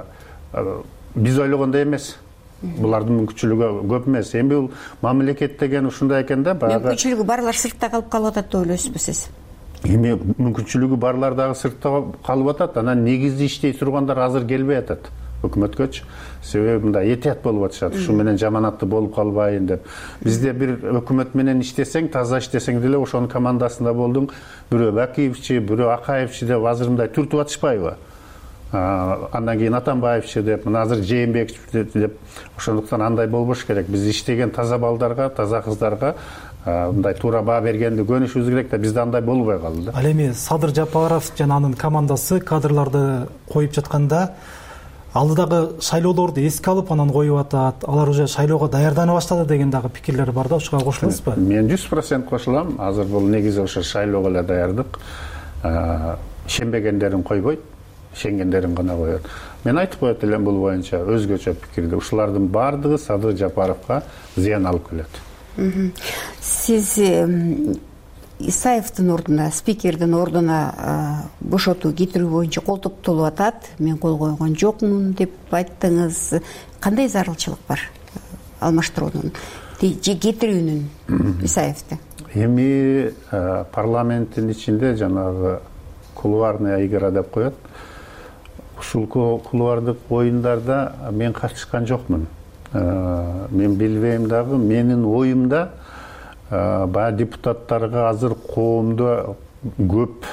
биз ойлогондой эмес. Булардын мүмкүнчүлүгү көп эмес. Эми бул мамлекет деген ушундай экен да, баягы мүмкүнчүлүгү барлар сыртта калып атат деп ойлойсузбу сиз? Эми мүмкүнчүлүгү барлар дагы сыртта калып атат, анан негизди иштей тургандар азыр келбей атат өкмөткөчү. Себеби мындай этият болуп атышат. Ушу менен жаманатты болуп калбайын деп. Бизде бир өкмөт менен иштесең, таза иштесең деле ошонун командасында болдуң. Бирөө Бакиевчи, бирөө Акаевчи деп азыр мындай түртүп атышпайбы? Андан кийин Атамбаевчи деп, мына азыр Жээнбекович деп. Ошондуктан андай болбош керек. Биз иштеген таза балдарга, таза кыздарга мындай туура баа бергенди көнүшүбүз керек да, бизде андай болбой калды. Ал эми Садыр Жапаров жана анын командасы кадрларды коюп жатканда алдыдагы шайлоолорду эске алып анан коюп атат, алар уже шайлоого даярдана баштады деген дагы пикирлер бар да, ошого кошуласызбы? Мен 100% кошулам. Азыр бул негизи ошо шайлоого эле даярдык. Ишенбегендерин койбойт, ишенгендерин гана коет. Мен айтып коет элем бул боюнча өзгөчө пикирди. Ушулардын баардыгы Садыр Жапаровго зыян алып келет. Сиз Исаевдин ордуна, спикердин ордуна бошотуу кетирүү боюнча кол топтолуп атат. Мен кол койгон жокмун деп айттыңыз. Кандай зарылчылык бар алмаштыруунун, кетирүүнүн Исаевди? Эми парламенттин ичинде жанагы кулуарная игра деп коет. Ушул кулуардык оюндарда мен катышкан жокмун. Мен билбейм дагы, менин оюмда баягы депутаттарга азыр коомдо көп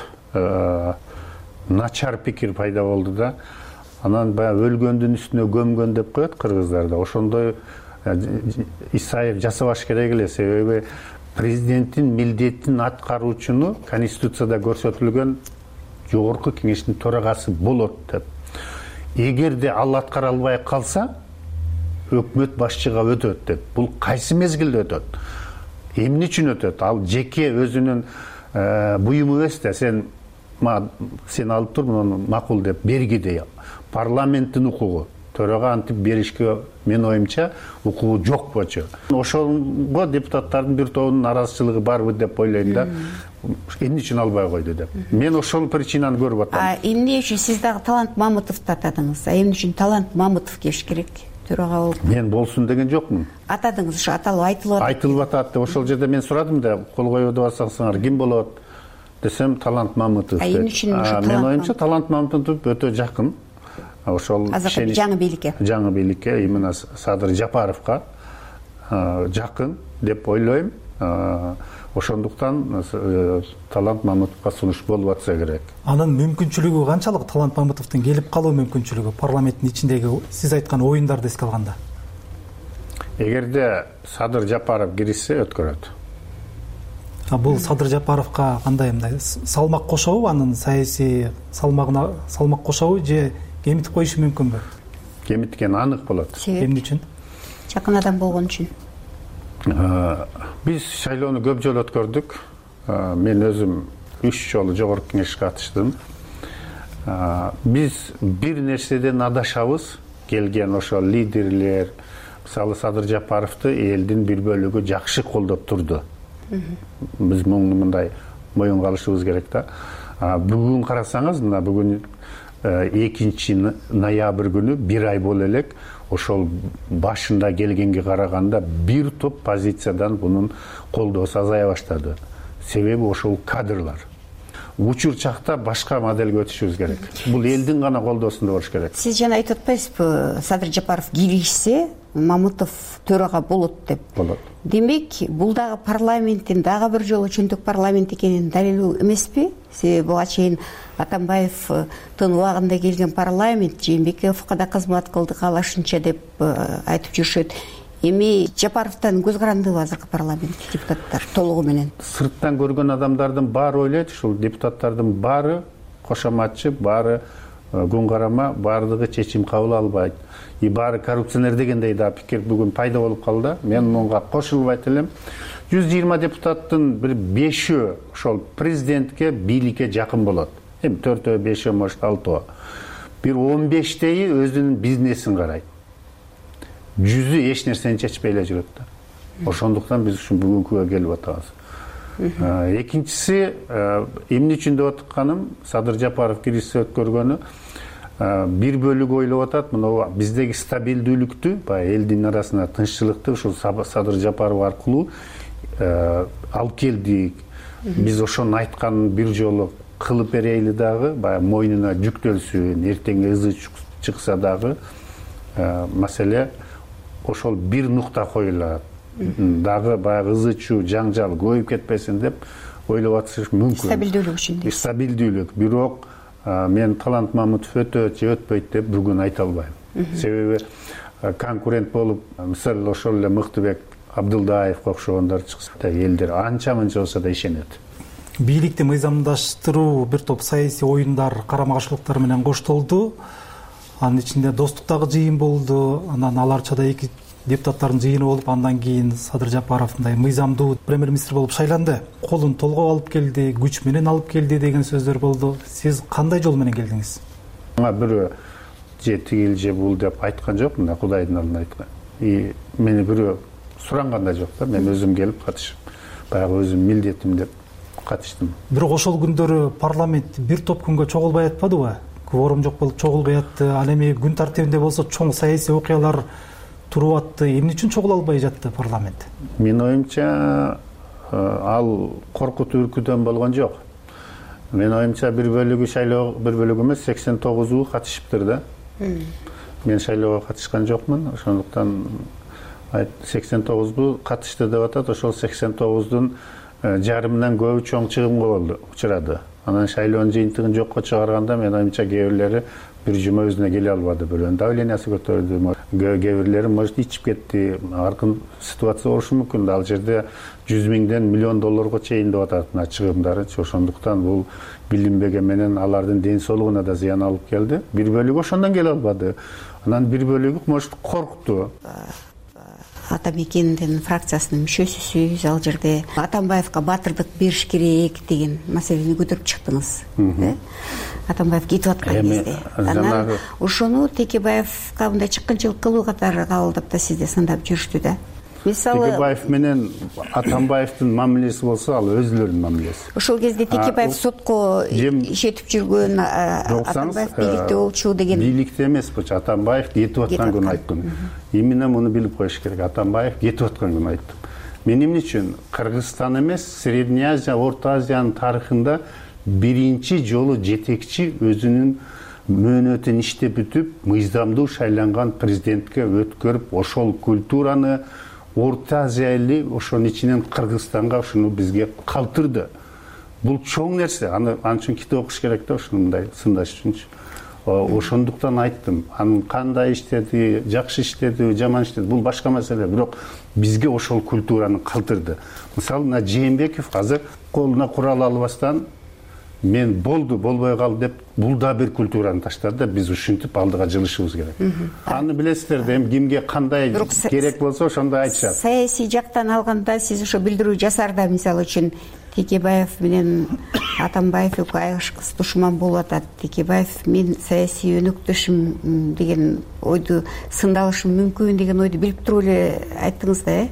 начар пикир пайда болду да. Анан баягы өлгөндүн үстүнө көмгөн деп коет кыргыздарда. Ошондой Исаев жасабаш керек эле, себеби президенттин милдетин аткаруучуну Конституцияда көрсөтүлгөн жогорку кеңештин төрагасы болот деп. Эгерде ал аткара албай калса, өкмөт башчыга өтөт деп. Бул кайсы мезгилде өтөт? Эмне үчүн өтөт? Ал жеке өзүнүн буюму эмес да, сен сен алып тур муну макул деп бергидей парламенттин укугу төрага антип беришке менин оюмча укугу жок болчу. Ошого депутаттардын бир тобунун наразычылыгы барбы деп ойлойм да. Эмне үчүн албай койду деп. Мен ошол причинаны көрүп атам. Эмне үчүн сиз дагы Талант Мамытовду атадыңыз? Эмне үчүн Талант Мамытов келиш керек? Төрага болуп. Мен болсун деген жокмун. Атадыңыз, ушу аталып айтылып атат. Айтылып атат деп ошол жерде мен сурадым да, кол коюп атсаңар ким болот десем Талант Мамытов деп. Эмне үчүн ушу Талант? Мен оюмча Талант Мамытов өтө жакын. Ошол жаңы бийликке именно Садыр Жапаровго жакын деп ойлойм. Ошондуктан Талант Мамытовго сунуш болуп атса керек. Анын мүмкүнчүлүгү канчалык? Талант Мамытовдун келип калуу мүмкүнчүлүгү парламенттин ичиндеги сиз айткан оюндарды эске алганда? Эгерде Садыр Жапаров киришсе өткөрөт. Бул Садыр Жапаровго кандай мындай салмак кошобу, анын саясий салмагына салмак кошобу же кемитип коюшу мүмкүнбү? Кемиткен анык болот. Эмне үчүн? Жакын адам болгон үчүн. Биз шайлоону көп жолу өткөрдүк. Мен өзүм 3 жолу жогорку кеңешке катыштым. Биз бир нерседен адашабыз. Келген ошол лидерлер, мисалы Садыр Жапаровду элдин бир бөлүгү жакшы колдоп турду. Биз мындай моюнга алышыбыз керек да. Бүгүн карасаңыз, мына бүгүн 2 ноябрь күнү 1 ай боло элек, ошол башында келгенге караганда бир топ позициядан бунун колдоосу азая баштады. Себеби ошол кадрлар. Учур чакта башка моделге өтүшүбүз керек. Бул элдин гана колдоосунда болуш керек. Сиз жана айтып атпайсызбы, Садыр Жапаров киришсе, Мамытов төрага болот деп. Болот. Демек, бул дагы парламенттин дагы бир жолу чөнтөк парламент экенин далилдөө эмеспи? Себеби буга чейин Атамбаевдин убагында келген парламент Жээнбековго да кызмат кылдык алашынча деп айтып жүрүшөт. Эми Жапаровдон көз карандыбы азыркы парламент депутаттар толугу менен? Сырттан көргөн адамдардын баары ойлойт, ушул депутаттардын баары кошоматчы, баары күн карама, баардыгы чечим кабыл албайт. И баары коррупционер дегендей да пикир бүгүн пайда болуп калды. Мен мунга кошулуп айта элем. 120 депутаттын бир 5-өө ошол президентке, бийликке жакын болот. Эми 4-өө, 5-өө, может 6-өө. Бир 15-тейи өзүнүн бизнесин карайт. 100-ü эч нерсени чечпей эле жүрөт да. Ошондуктан биз ушул бүгүнкүгө келип атабыз. Экинчиси, эмне үчүн деп атканым, Садыр Жапаров киришсе өткөргөнү бир бөлүгү ойлоп атат, мына биздеги стабилдүүлүктү, баягы элдин арасына тынччылыкты ушул Садыр Жапаров аркылуу алып келдик. Биз ошону айтканын бир жолу кылып берейли дагы, баягы мойнуна жүктөлсүн, эртең ызы чыкса дагы маселе ошол бир нукта коюлат. Дагы баягы ызы чуу, жаңжал көбөйүп кетпесин деп ойлоп атыш мүмкүн. Стабилдүүлүк үчүн. Стабилдүүлүк. Бирок мен Талант Мамытов өтөт же өтпөйт деп бүгүн айта албайм. Себеби конкурент болуп, мисалы ошол эле Мыктыбек Абдылдаевге окшогондор чыкса, элдер анча-мынча болсо да ишенет. Бийликти мыйзамдаштыруу бир топ саясий оюндар, карама-каршылыктар менен коштолду. Анын ичинде достуктагы жыйын болду. Анан аларчада 2 депутаттардын жыйыны болуп, андан кийин Садыр Жапаров мындай мыйзамдуу премьер-министр болуп шайланды. Колун толгоп алып келди, күч менен алып келди деген сөздөр болду. Сиз кандай жол менен келдиңиз? Мага бирөө же тигил же бул деп айткан жок, мына Кудайдын алдында айткан. И мени бирөө суранган да жок да, мен өзүм келип катышып, баягы өзүм милдетим деп катыштым. Бирок ошол күндөрү парламент бир топ күнгө чогулбай атпадыбы? Кворум жок болуп чогулбай атты. Ал эми күн тартибинде болсо чоң саясий окуялар туруп атты. Эмне үчүн чогула албай жатты парламент? Менин оюмча ал коркутуу үркүдөн болгон жок. Менин оюмча бир бөлүгү шайлоо, бир бөлүгү эмес 89 катышыптыр да. Мен шайлоого катышкан жокмун, ошондуктан 89 катышты деп атат. Ошол 89дун жарымынан көбү чоң чыгымга учурады. Анан шайлоонун жыйынтыгын жокко чыгарганда мен оюмча кээ бирлери бир жума өзүнө келе албады. Бирөөнүн давлениясы көтөрүлдү, кээ бирлери может ичип кетти. Аркын ситуация болушу мүмкүн. Ал жерде 100 миңден миллион долларга чейин деп атат мына чыгымдары. Ошондуктан бул билинбеге менен алардын ден соолугуна да зыян алып келди. Бир бөлүгү ошондон келе албады. Анан бир бөлүгү может коркту. ата мекендин фракциясынын мүчөсүсүз. Ал жерде Атамбаевка баатырдык бериш керек деген маселени көтөрүп чыктыңыз. Атамбаев кетип аткан кезде анан ошону Текебаевка мындай чыккынчылык кылуу катары кабылдап да сизди сындап жүрүштү да. Мисалы Текебаев менен Атамбаевдин мамилеси болсо ал өзүлөрүнүн мамилеси. Ошол кезде Текебаев сотко ишетип жүргөн, Атамбаев бийликте болчу деген. Бийликте эмес бул, Атамбаев кетип аткан күнү айттым. Именно муну билип коюш керек. Атамбаев кетип аткан күнү айттым. Мен эмне үчүн Кыргызстан эмес, Средний Азия, Орто Азиянын тарыхында биринчи жолу жетекчи өзүнүн мөөнөтүн иштеп бүтүп, мыйзамдуу шайланган президентке өткөрүп, ошол культураны Орто Азия эли ошонун ичинен Кыргызстанга ушуну бизге калтырды. Бул чоң нерсе. Аны үчүн китеп окуш керек да, ушуну мындай сындаш үчүнчү. Ошондуктан айттым. Анын кандай иштеди, жакшы иштеди, жаман иштеди, бул башка маселе. Бирок бизге ошол культураны калтырды. Мисалы, мына Жээнбеков азыр колуна курал албастан мен болду, болбой калды деп, бул да бир культураны таштады да, биз ушинтип алдыга жылышыбыз керек. Аны билесиздер да, эми кимге кандай керек болсо ошондой айтышат. Саясий жактан алганда сиз ошо билдирүү жасарда, мисалы үчүн Текебаев менен Атамбаев экөө айгышкыс душман болуп атат. Текебаев мен саясий өнөктөшүм деген ойду сындалышым мүмкүн деген ойду билип туруп эле айттыңыз да,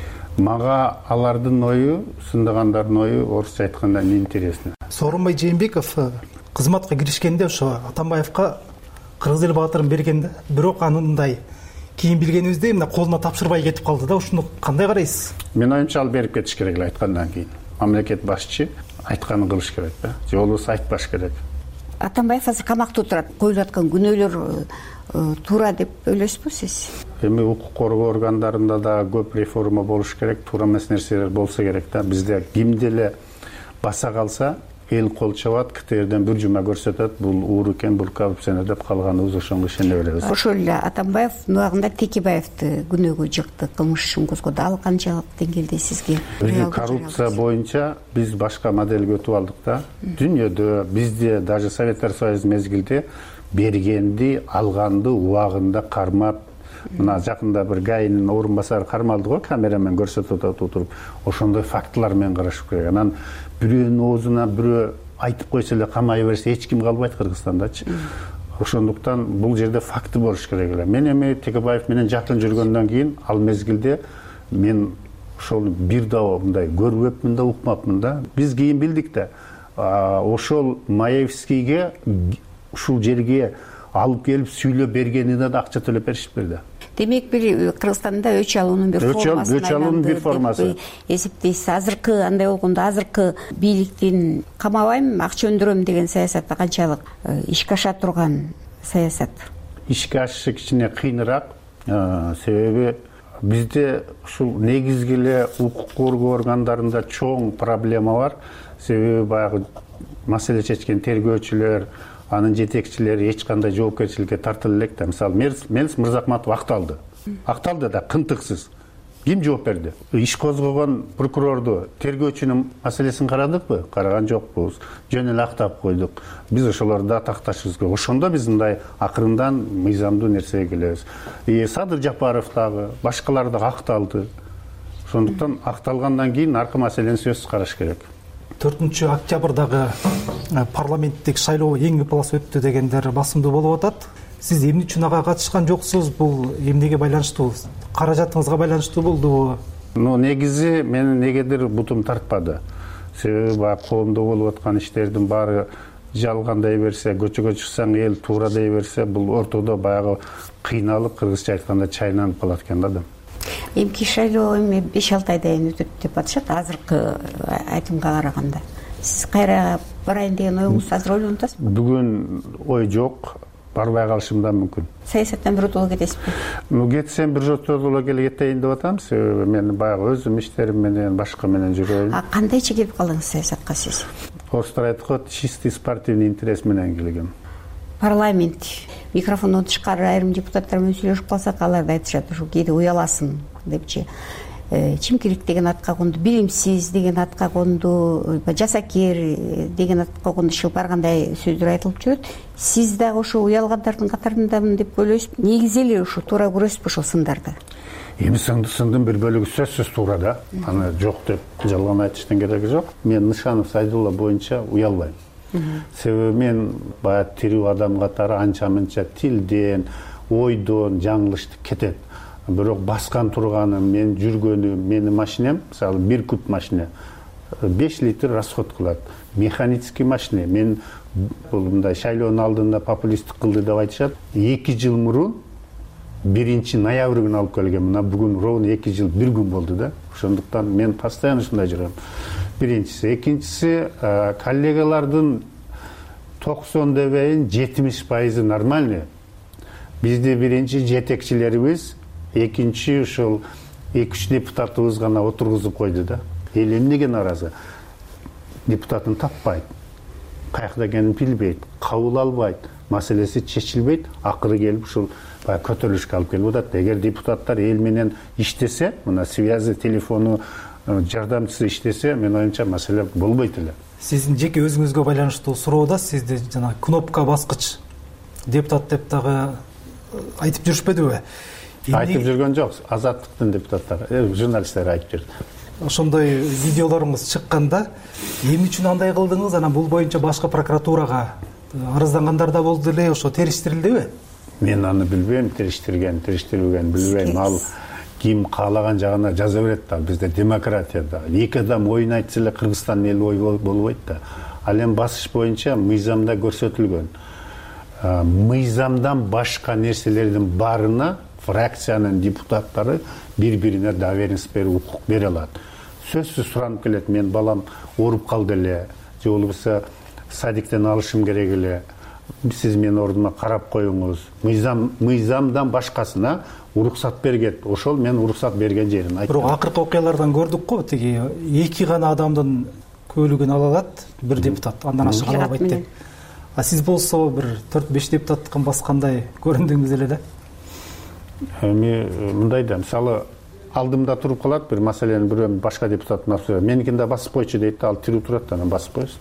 Мага алардын ою, сындагандардын ою орусча айтканда неинтересно. Сооронбай Жээнбеков кызматка киришкенде ошо Атамбаевка кыргыз эл баатырын берген да, бирок анындай кийин билгенибиздей мына колуна тапшырбай кетип калды да. Ушуну кандай карайсыз? Мен оюмча ал берип кетиш керек эле айткандан кийин. Мамлекет башчы айтканын кылыш керек да, же болбосо айтпаш керек. Атамбаев азыр камакта отурат. Коюлуп аткан күнөөлөр туура деп ойлойсузбу сиз? Эми укук коргоо органдарында да көп реформа болуш керек, туура эмес нерселер болсо керек да. Бизде кимди эле баса калса, эл кол чабат, КТРден бир жума көрсөтөт, бул уур экен, бул коррупция деп калганыбыз ошонго ишене беребиз. Ошол эле Атамбаев нубагында Текебаевди күнөөгө жыкты, кылмыш ишин козгоду. Ал канчалык деңгээлде сизге? Коррупция боюнча биз башка моделге өтүп алдык да. Дүйнөдө, бизде даже Советтер Союзу мезгилде бергенди, алганды убагында кармап, мына жакында бир ГАИнин орун басары кармалды го, камерамен көрсөтүп отуруп, ошондой фактылар менен карашып керек. Анан бирөөнүн оозуна бирөө айтып койсо эле камай берсе эч ким калбайт Кыргызстандачы. Ошондуктан бул жерде факты болуш керек эле. Мен эми Текебаев менен жакын жүргөндөн кийин ал мезгилде мен ошол бир да мындай көрбөпмүн да, укмапмын да. Биз кийин билдик да. Ошол Маевскийге ушул жерге алып келип сүйлөп бергенине да акча төлөп беришиптир да. Демек бир Кыргызстанда өч алуунун бир формасы. Өч алуунун бир формасы. Эсептейсиз, азыркы андай болгондо азыркы бийликтин камабайм, акча өндүрөм деген саясаты канчалык ишке аша турган саясат? Ишке ашышы кичине кыйыныраак, себеби бизде ушул негизги эле укук коргоо органдарында чоң проблема бар. Себеби баягы маселе чечкен тергөөчүлөр, анын жетекчилери эч кандай жоопкерчиликке тартыла элек да. Мисалы, Мелис Мырзахматов акталды. Акталды да кынтыксыз. Ким жооп берди? Иш козгогон прокурорду, тергөөчүнүн маселесин карадыкпы? Караган жокпуз. Жөн эле актап койдук. Биз ошолорду да такташыбыз керек. Ошондо биз мындай акырындан мыйзамдуу нерсеге келебиз. Садыр Жапаров дагы, башкалар да акталды. Ошондуктан акталгандан кийин аркы маселени сөзсүз караш керек. 4 октябрдагы парламенттик шайлоо эң ыплас өттү дегендер басымдуу болуп атат. Сиз эмне үчүн ага катышкан жоксуз? Бул эмнеге байланыштуу? Каражатыңызга байланыштуу болдубу? Негизи менин негедир бутум тартпады. Себеби баягы колумда болуп аткан иштердин баары жалган дей берсе, көчөгө чыксаң эл туура дей берсе, бул ортодо баягы кыйналып, кыргызча айтканда чайланып калат экен да. Эмки шайлоо 5-6 айдан өтөт деп атышат, азыркы айтымга караганда. Сиз кайра барайын деген оюңуз азыр ойлонуп атасызбы? Бүгүн ой жок, барбай калышым да мүмкүн. Саясаттан биротоло кетесизби? Кетсем биротоло кетейин деп атам, себеби мен баягы өзүм иштерим менен, башка менен жүрөйүн. Кандайча келип калдыңыз саясатка сиз? Орустар айткан чистый спортивный интерес менен келгем. Парламент микрофондон тышкары айрым депутаттар менен сүйлөшүп калсак, алар да айтышат, ушу кээде уяласың депчи. Чимкирик деген атка конду, билимсиз деген атка конду, жасакер деген атка конду шылпар кандай сөздөр айтылып жүрөт. Сиз дагы ошо уялгандардын катарындамын деп ойлойсузбу? Негизи эле ушу туура көрөсүзбү ошол сындарды? эми сындын бир бөлүгү сөзсүз туура да, аны жок деп жалган айтыштын кереги жок. Мен Нышанов Сайдулла боюнча уялбайм. Себеби мен баягы тирүү адам катары анча мынча тилден, ойдон жаңылыштык кетет. Бирок баскан турганым, мен жүргөнүм, менин машинем, мисалы 1 куб машина 5 литр расход кылат. Механический машина. Мен бул мындай шайлоонун алдында популисттик кылды деп айтышат. 2 жыл мурун 1 ноябрь күнү алып келген. Мына бүгүн ровно 2 жыл 1 күн болду да. Ошондуктан мен постоянно ушундай жүрөм. Биринчиси, экинчиси, коллегалардын 90 дебейин 70% нормальный. Бизде биринчи жетекчилерибиз, экинчи ушул 2-3 депутатыбыз гана отургузуп койду да. Эл эмнеге нааразы? Депутатын таппайт, каякта экенин билбейт, кабыл албайт, маселеси чечилбейт, акыры келип ушул баягы көтөрүлүшкө алып келип атат. Эгер депутаттар эл менен иштесе, мына связи, телефону жардамчысы иштесе, мен оюмча маселе болбойт эле. Сиздин жеке өзүңүзгө байланыштуу суроодо сизди жана кнопка баскыч депутат деп дагы айтып жүрүшпөдүбү? Айтып жүргөн жок, Азаттыктын депутаттары, журналисттер айтып жүрдү. Ошондой видеолоруңуз чыкканда эмне үчүн андай кылдыңыз? Анан бул боюнча башка прокуратурага арыздангандар да болду эле, ошо териштирилдиби? Мен аны билбейм, териштирилген билбейм. Ал ким каалаган жагына жаза берет да. Бизде демократия да. Эки адам оюн айтса эле Кыргызстан эли ой болбойт да. Ал эми басыш боюнча мыйзамда көрсөтүлгөн. Мыйзамдан башка нерселердин баарына фракциянын депутаттары бири-бирине доверенность берип укук бере алат. Сөзсүз суранып келет, мен балам ооруп калды эле, же болбосо садиктен алышым керек эле, сиз менин ордума карап коюңуз. Мыйзамдан башкасына уруксат бергет. Ошол мен уруксат берген жерин айттым. Бирок акыркы окуялардан көрдүк го, тиги 2 гана адамдын көлүгүн ала алат бир депутат, андан ашык ала албайт деп. А сиз болсо бир 4-5 депутаттыкын баскандай көрүндүңүз эле да. Эми мындай да, мисалы алдымда туруп калат бир маселени бирөө башка депутаттын алып, меникинде басып койчу дейт да, ал тирүү турат да, анан басып коесуз.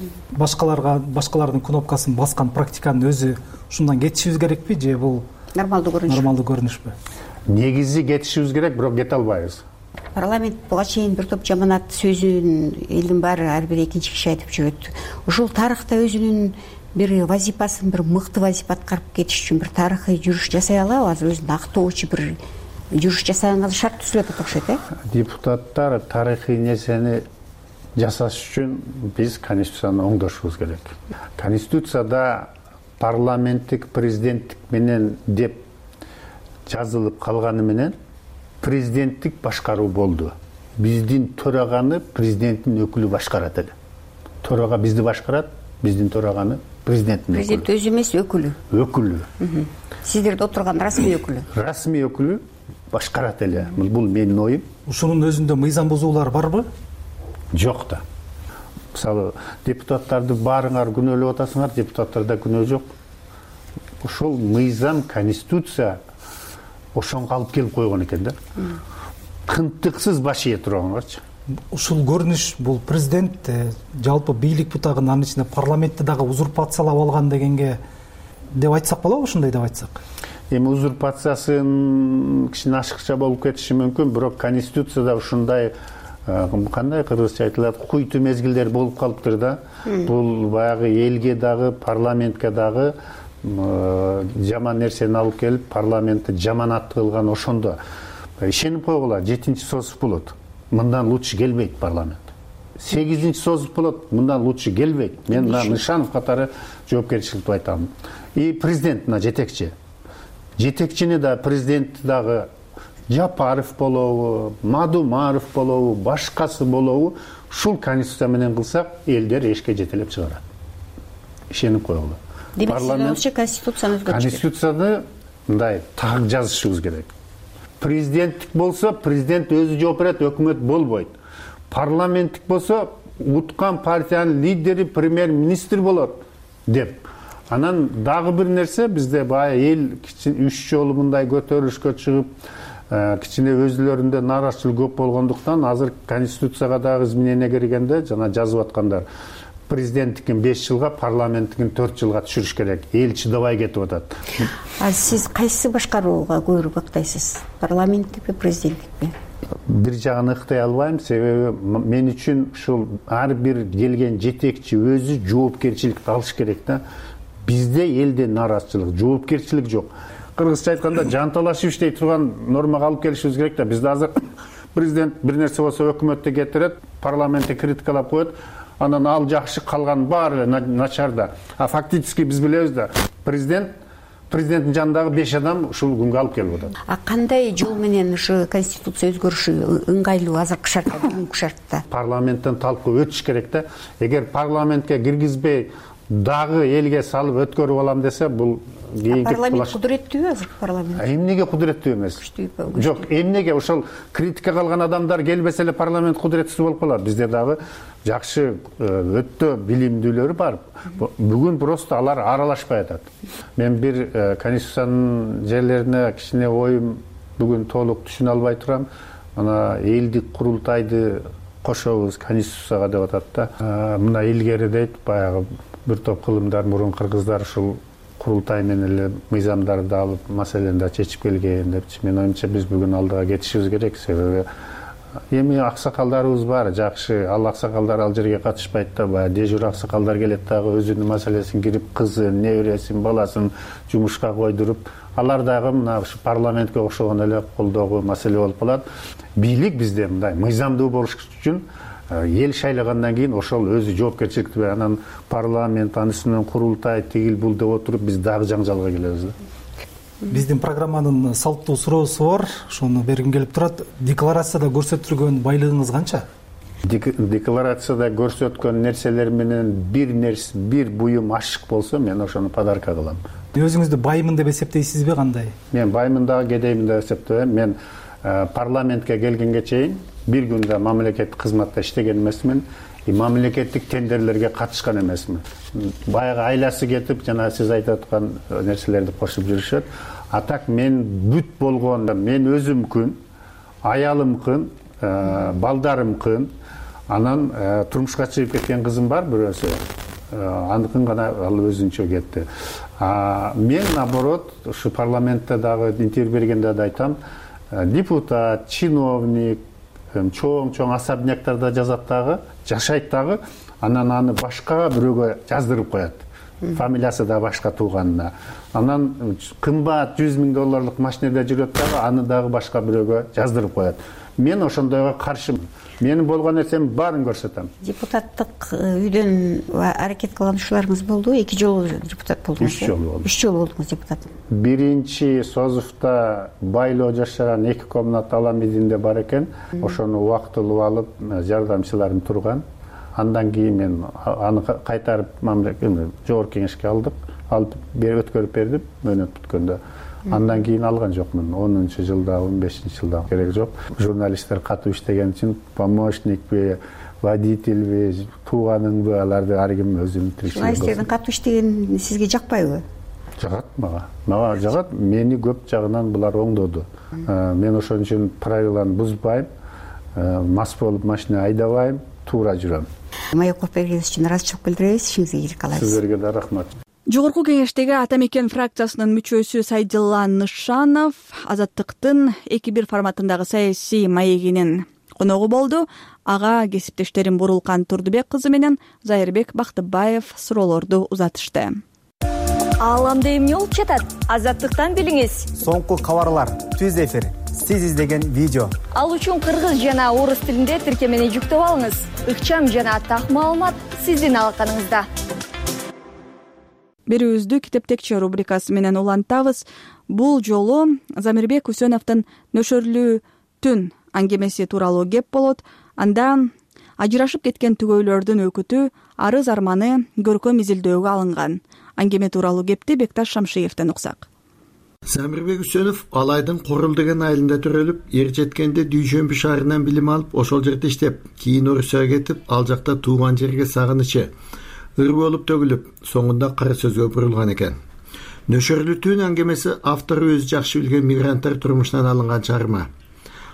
Башкалардын кнопкасын баскан практиканын өзү ушундан кетишибиз керекпи, же бул нормалдуу көрүнүшпү? Негизи кетишибиз керек, бирок кете албайбыз. Парламент буга чейин бир топ жаманат сөзүн элдин баары ар бир экинчи киши айтып жүрөт. Ушул тарыхта өзүнүн бир вазипасын, бир мыкты вазипа аткарып кетиш үчүн бир тарыхый жүрүш жасай алабы? Азыр өзүн актоочу бир жүрүш жасаганга шарт түзүлөт деп окшойт, Депутаттар тарыхый нерсени жасаш үчүн биз конституцияны оңдошубуз керек. Конституцияда парламенттик, президенттик менен деп жазылып калганы менен президенттик башкаруу болду. Биздин төраганы президенттин өкүлү башкарат эле. Төрага бизди башкарат, биздин төраганы президенттин өкүлү. Президент өзү эмес, өкүлү. Өкүлү. Сиздерде отурган расмий өкүлү. Расмий өкүлү башкарат эле. Бул менин оюм. Ушунун өзүндө мыйзам бузуулар барбы? Жок да. Мисалы, депутаттарды баарыңар күнөөлөп атасыңар, депутаттарда күнөө жок. Ошол мыйзам, конституция ошонго алып келип койгон экен да. Кынтыксыз баш ийе тургангарчы. Ушул көрүнүш бул президент жалпы бийлик бутагын, анын ичинде парламентти дагы узурпациялап алган дегенге деп айтсак болобу, ушундай деп айтсак? Эми узурпациясын кичине ашыкча болуп кетиши мүмкүн, бирок конституцияда ушундай кандай кыргызча айтылат, куйту мезгилдер болуп калыптыр да. Бул баягы элге дагы, парламентке дагы жаман нерсени алып келип, парламентти жаманат кылган ошондо ишенип койгула, 7-чи созуп болот. Мындан лучше келбейт парламент. 8-чи созуп болот, мындан лучше келбейт. Мен Нышанов катары жоопкерчиликти айтам. И президент мына жетекчи. Жетекчини да, президентти дагы Жапаров болобу, Мадумаров болобу, башкасы болобу, ушул конституция менен кылсак, элдер эшикке жетелеп чыгарат. Ишенип койгула. Парламент конституцияны өзгөртүш. Конституцияны мындай так жазышыбыз керек. Президенттик болсо, президент өзү жооп берет, өкмөт болбойт. Парламенттик болсо, уткан партиянын лидери премьер-министр болот деп. Анан дагы бир нерсе, бизде баягы эл 3 жолу мындай көтөрүлүшкө чыгып, кичине өзүлөрүндө нааразычылык көп болгондуктан азыр конституцияга дагы изменение киргенде жана жазып аткандар президенттикин 5 жылга, парламенттикин 4 жылга түшүрүш керек. Эл чыдабай кетип атат. Сиз кайсы башкарууга көбүрөөк ыктайсыз? Парламенттикпи, президенттикпи? Бир жагын ыктай албайм, себеби мен үчүн ушул ар бир келген жетекчи өзү жоопкерчиликти алыш керек да. Бизде элде нааразычылык, жоопкерчилик жок. Кыргызча айтканда жанталашып иштей турган нормага алып келишибиз керек да. Бизде азыр президент бир нерсе болсо өкмөттө кетирет, парламентте критикалап коет, анан ал жакшы, калган баары начар да. А фактически биз билебиз да, президенттин жанындагы 5 адам ушул күнгө алып келип атат. Кандай жол менен ушу конституция өзгөрүшү ыңгайлуу азыркы шартта, бүгүнкү шартта? Парламенттен талкуу өтүш керек да. Эгер парламентке киргизбей дагы элге салып өткөрүп алам десе, бул парламент кудуреттүүбү азыр парламент? Эмнеге кудуреттүү эмес? Жок, эмнеге ошол критика калган адамдар келбесе эле парламент кудуреттүү болуп калат. Бизде дагы жакшы өтө билимдүүлөр бар. Бүгүн просто алар аралашпай атат. Мен бир конституциянын жерлерине кичине оюм бүгүн толук түшүнө албай турам. Ана элдик курултайды кошобуз конституцияга деп атат да. Мына илгери дейт, баягы бир топ кылымдар, мурун кыргыздар ушул курултай менен эле мыйзамдарды алып, маселени да чечип келген депчи. Мен оюмча биз бүгүн алдыга кетишибиз керек, себеби эми аксакалдарыбыз бар, жакшы. Ал аксакалдар ал жерге катышпайт да, баягы дежур аксакалдар келет дагы өзүнүн маселесин кирип, кызын, небересин, баласын жумушка койдуруп, алар дагы мына ушу парламентке окшогон эле колдогу маселе болуп калат. Бийлик бизде мындай мыйзамдуу болуш үчүн эл шайлагандан кийин ошол өзү жоопкерчиликти, анан парламент, анысынан курултай, тигил бул деп отуруп биз дагы жаңжалга келебиз да. Биздин программанын салттуу суроосу бар, ошону бергим келип турат. Декларацияда көрсөтүлгөн байлыгыңыз канча? Декларацияда көрсөткөн нерселер менен бир буюм ашык болсо, мен ошону подарка кылам. Өзүңүздү баймын деп эсептейсизби, кандай? Мен баймын дагы, кедеймин деп эсептебейм. Мен парламентке келгенге чейин бир күндө мамлекеттик кызматта иштеген эмесмин, мамлекеттик тендерлерге катышкан эмесмин. Баягы айласы кетип, жана сиз айтып аткан нерселерди кошуп жүрүшөт. А так мен бүт болгон, мен өзүм күн, аялым күн, балдарым күн, анан турмушка чыгып кеткен кызым бар бирөөсү. Аныкын гана ал өзүнчө кетти. Мен наоборот, ушу парламентте дагы интервью бергенде да айтам, депутат, чиновник, чоң особняктарда жазат дагы, жашайт дагы, анан аны башка бирөөгө жаздырып коет. Фамилиясы да башка тууганына. Анан кымбат $100,000 машинеде жүрөт дагы, аны дагы башка бирөөгө жаздырып коет. Мен ошондойго каршымын. Менин болгон нерсем баарын көрсөтөм. Депутаттык үйдөн аракет кылган ушуларыңыз болду? 2 жолу депутат болдуңуз? 3 жолу болду. 3 жолу болдуңуз депутат. Биринчи Созовто байлоо жашаган 2 комната алам идинде бар экен. Ошону убактылуу алып, жардамчыларым турган. Андан кийин мен аны кайтарып жогорку кеңешке алдык. Алып өткөрүп бердим, мөөнөт бүткөндө. Андан кийин алган жокмун. 10-жылда, 15-жылда керек жок. Журналисттер катуу иштеген үчүн помощникпи, водительби, тууганыңбы, аларды ар ким өзүнүн тиричилиги. Журналисттердин катуу иштеген сизге жакпайбы? Жагат мага. Мага жагат. Мени көп жагынан булар оңдоду. Мен ошон үчүн правиланы бузбайм, мас болуп машина айдабайм, туура жүрөм. Маектеп бергениңиз үчүн ыраазычылык билдиребиз. Ишиңизге ийгилик каалайбыз. Сиздерге да рахмат. Жогорку кеңештеги Ата Мекен фракциясынын мүчөсү Сайдилла Нышанов Азаттыктын 2-1 форматындагы саясий маегинин коногу болду. Ага кесиптештерим Бурулкан Турдубек кызы менен Зайырбек Бактыбаев суроолорду узатышты. Ааламда эмне болуп жатат? Азаттыктан билиңиз. Соңку кабарлар, түз эфир, сиз издеген видео. Ал үчүн кыргыз жана орус тилинде тиркемени жүктөп алыңыз. Ыкчам жана так маалымат сиздин алаканыңызда. Берүүбүздү китептекчи рубрикасы менен улантабыз. Бул жолу Замирбек Үсөновдун Нөшөрлүү түн аңгемеси тууралуу кеп болот. Анда ажырашып кеткен түгөйлөрдүн өкүтү, арыз арманы көркөм изилдөөгө алынган. Аңгеме тууралуу кепти Бекташ Шамшиевден уксак. Замирбек Үсөнов Алайдын Корул деген айылында төрөлүп, ер жеткенде Дүйшөмбү шаарынан билим алып, ошол жерде иштеп, кийин Орусияга кетип, ал жакта тууган жерге сагынычы ыр болуп төгүлүп, соңунда кара сөзгө бурулган экен. Нөшөрлүү түн аңгемеси автору өзү жакшы билген мигранттар турмушунан алынган чыгарма.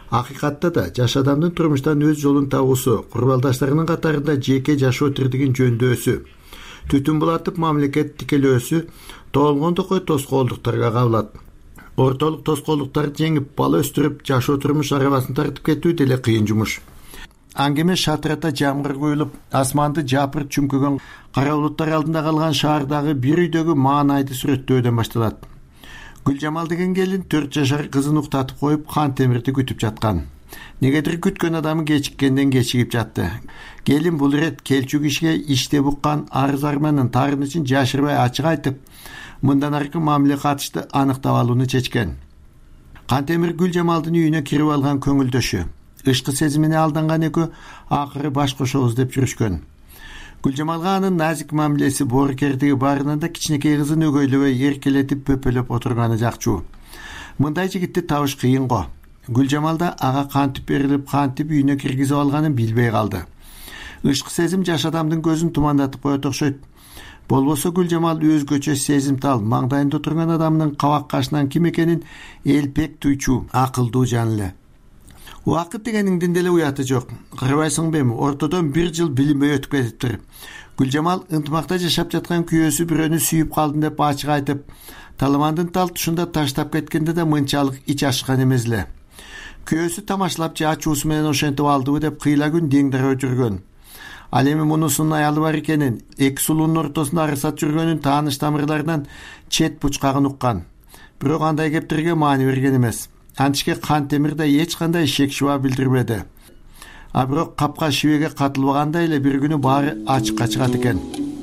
акыйкатта да жаш адамдын турмуштан өз жолун табуусу курбалдаштарынын катарында жеке жашоо тирдигин жөндөсү, түтүн булатып мамлекет тикелөөсү тоолгондокой тоскоолдуктарга кабылат. Ортолук тоскоолдуктарды жеңип, бала өстүрүп, жашоо турмуш арабасын тартып кетүү деле кыйын жумуш. Аңгеме шатырата жамгыр коюлуп, асманды жапырт чүмкөгөн кара булуттар алдында калган шаардагы бир үйдөгү маанайды сүрөттөөдөн башталат. Гүлжамал деген келин 4 жашар кызын уктатып коюп, Кантемирди күтүп жаткан. Негедир күткөн адамы кечиккенден кечигип жатты. Келин бул ирет келчү кишиге иште буккан арыз-арманын таарынычын жашырбай ачык айтып, мындан аркы мамиле катышты аныктап алууну чечкен. Кантемир Гүлжамалдын үйүнө кирип алган көңүлдөшү. Ышкы сезимине алданган экөө акыры баш кошобуз деп жүрүшкөн. Гүлжамалга анын назик мамилеси, боорукердиги баарынан да кичинекей кызын өгөйлөбөй эркелетип пөпөлөп отурганы жакчу. Мындай жигитти табыш кыйын го. Гүлжамал да ага кантип берилип, кантип үйүнө киргизип алганын билбей калды. Ышкы сезим жаш адамдын көзүн тумандатып коет окшойт. Болбосо Гүлжамал өзгөчө сезимтал, маңдайында турган адамдын кабак кашынан ким экенин элпек туйчу, акылдуу жан эле. Убакыт дегениңдин деле уяты жок. Кырбайсың беми, ортодон 1 жыл билинбей өтүп кетиптир. Гүлжамал ынтымакта жашап жаткан күйөөсү бирөөнү сүйүп калдым деп ачык айтып, таламандын тал тушунда таштап кеткенде да мынчалык ич ачкан эмес эле. Күйөөсү тамашалап же ачуусу менен ошентип алдыбы деп кыйла күн деңдереп жүргөн. Ал эми мунусунун аялы бар экенин, эки сулуунун ортосунда арысат жүргөнүн тааныш тамырларынан чет бучкагын уккан. Бирок андай кептерге маани берген эмес. Антишке Кантемир да эч кандай шек шуба билдирбеди. А бирок капка шибеге катылбагандай эле бир күнү баары ачыкка чыгат экен.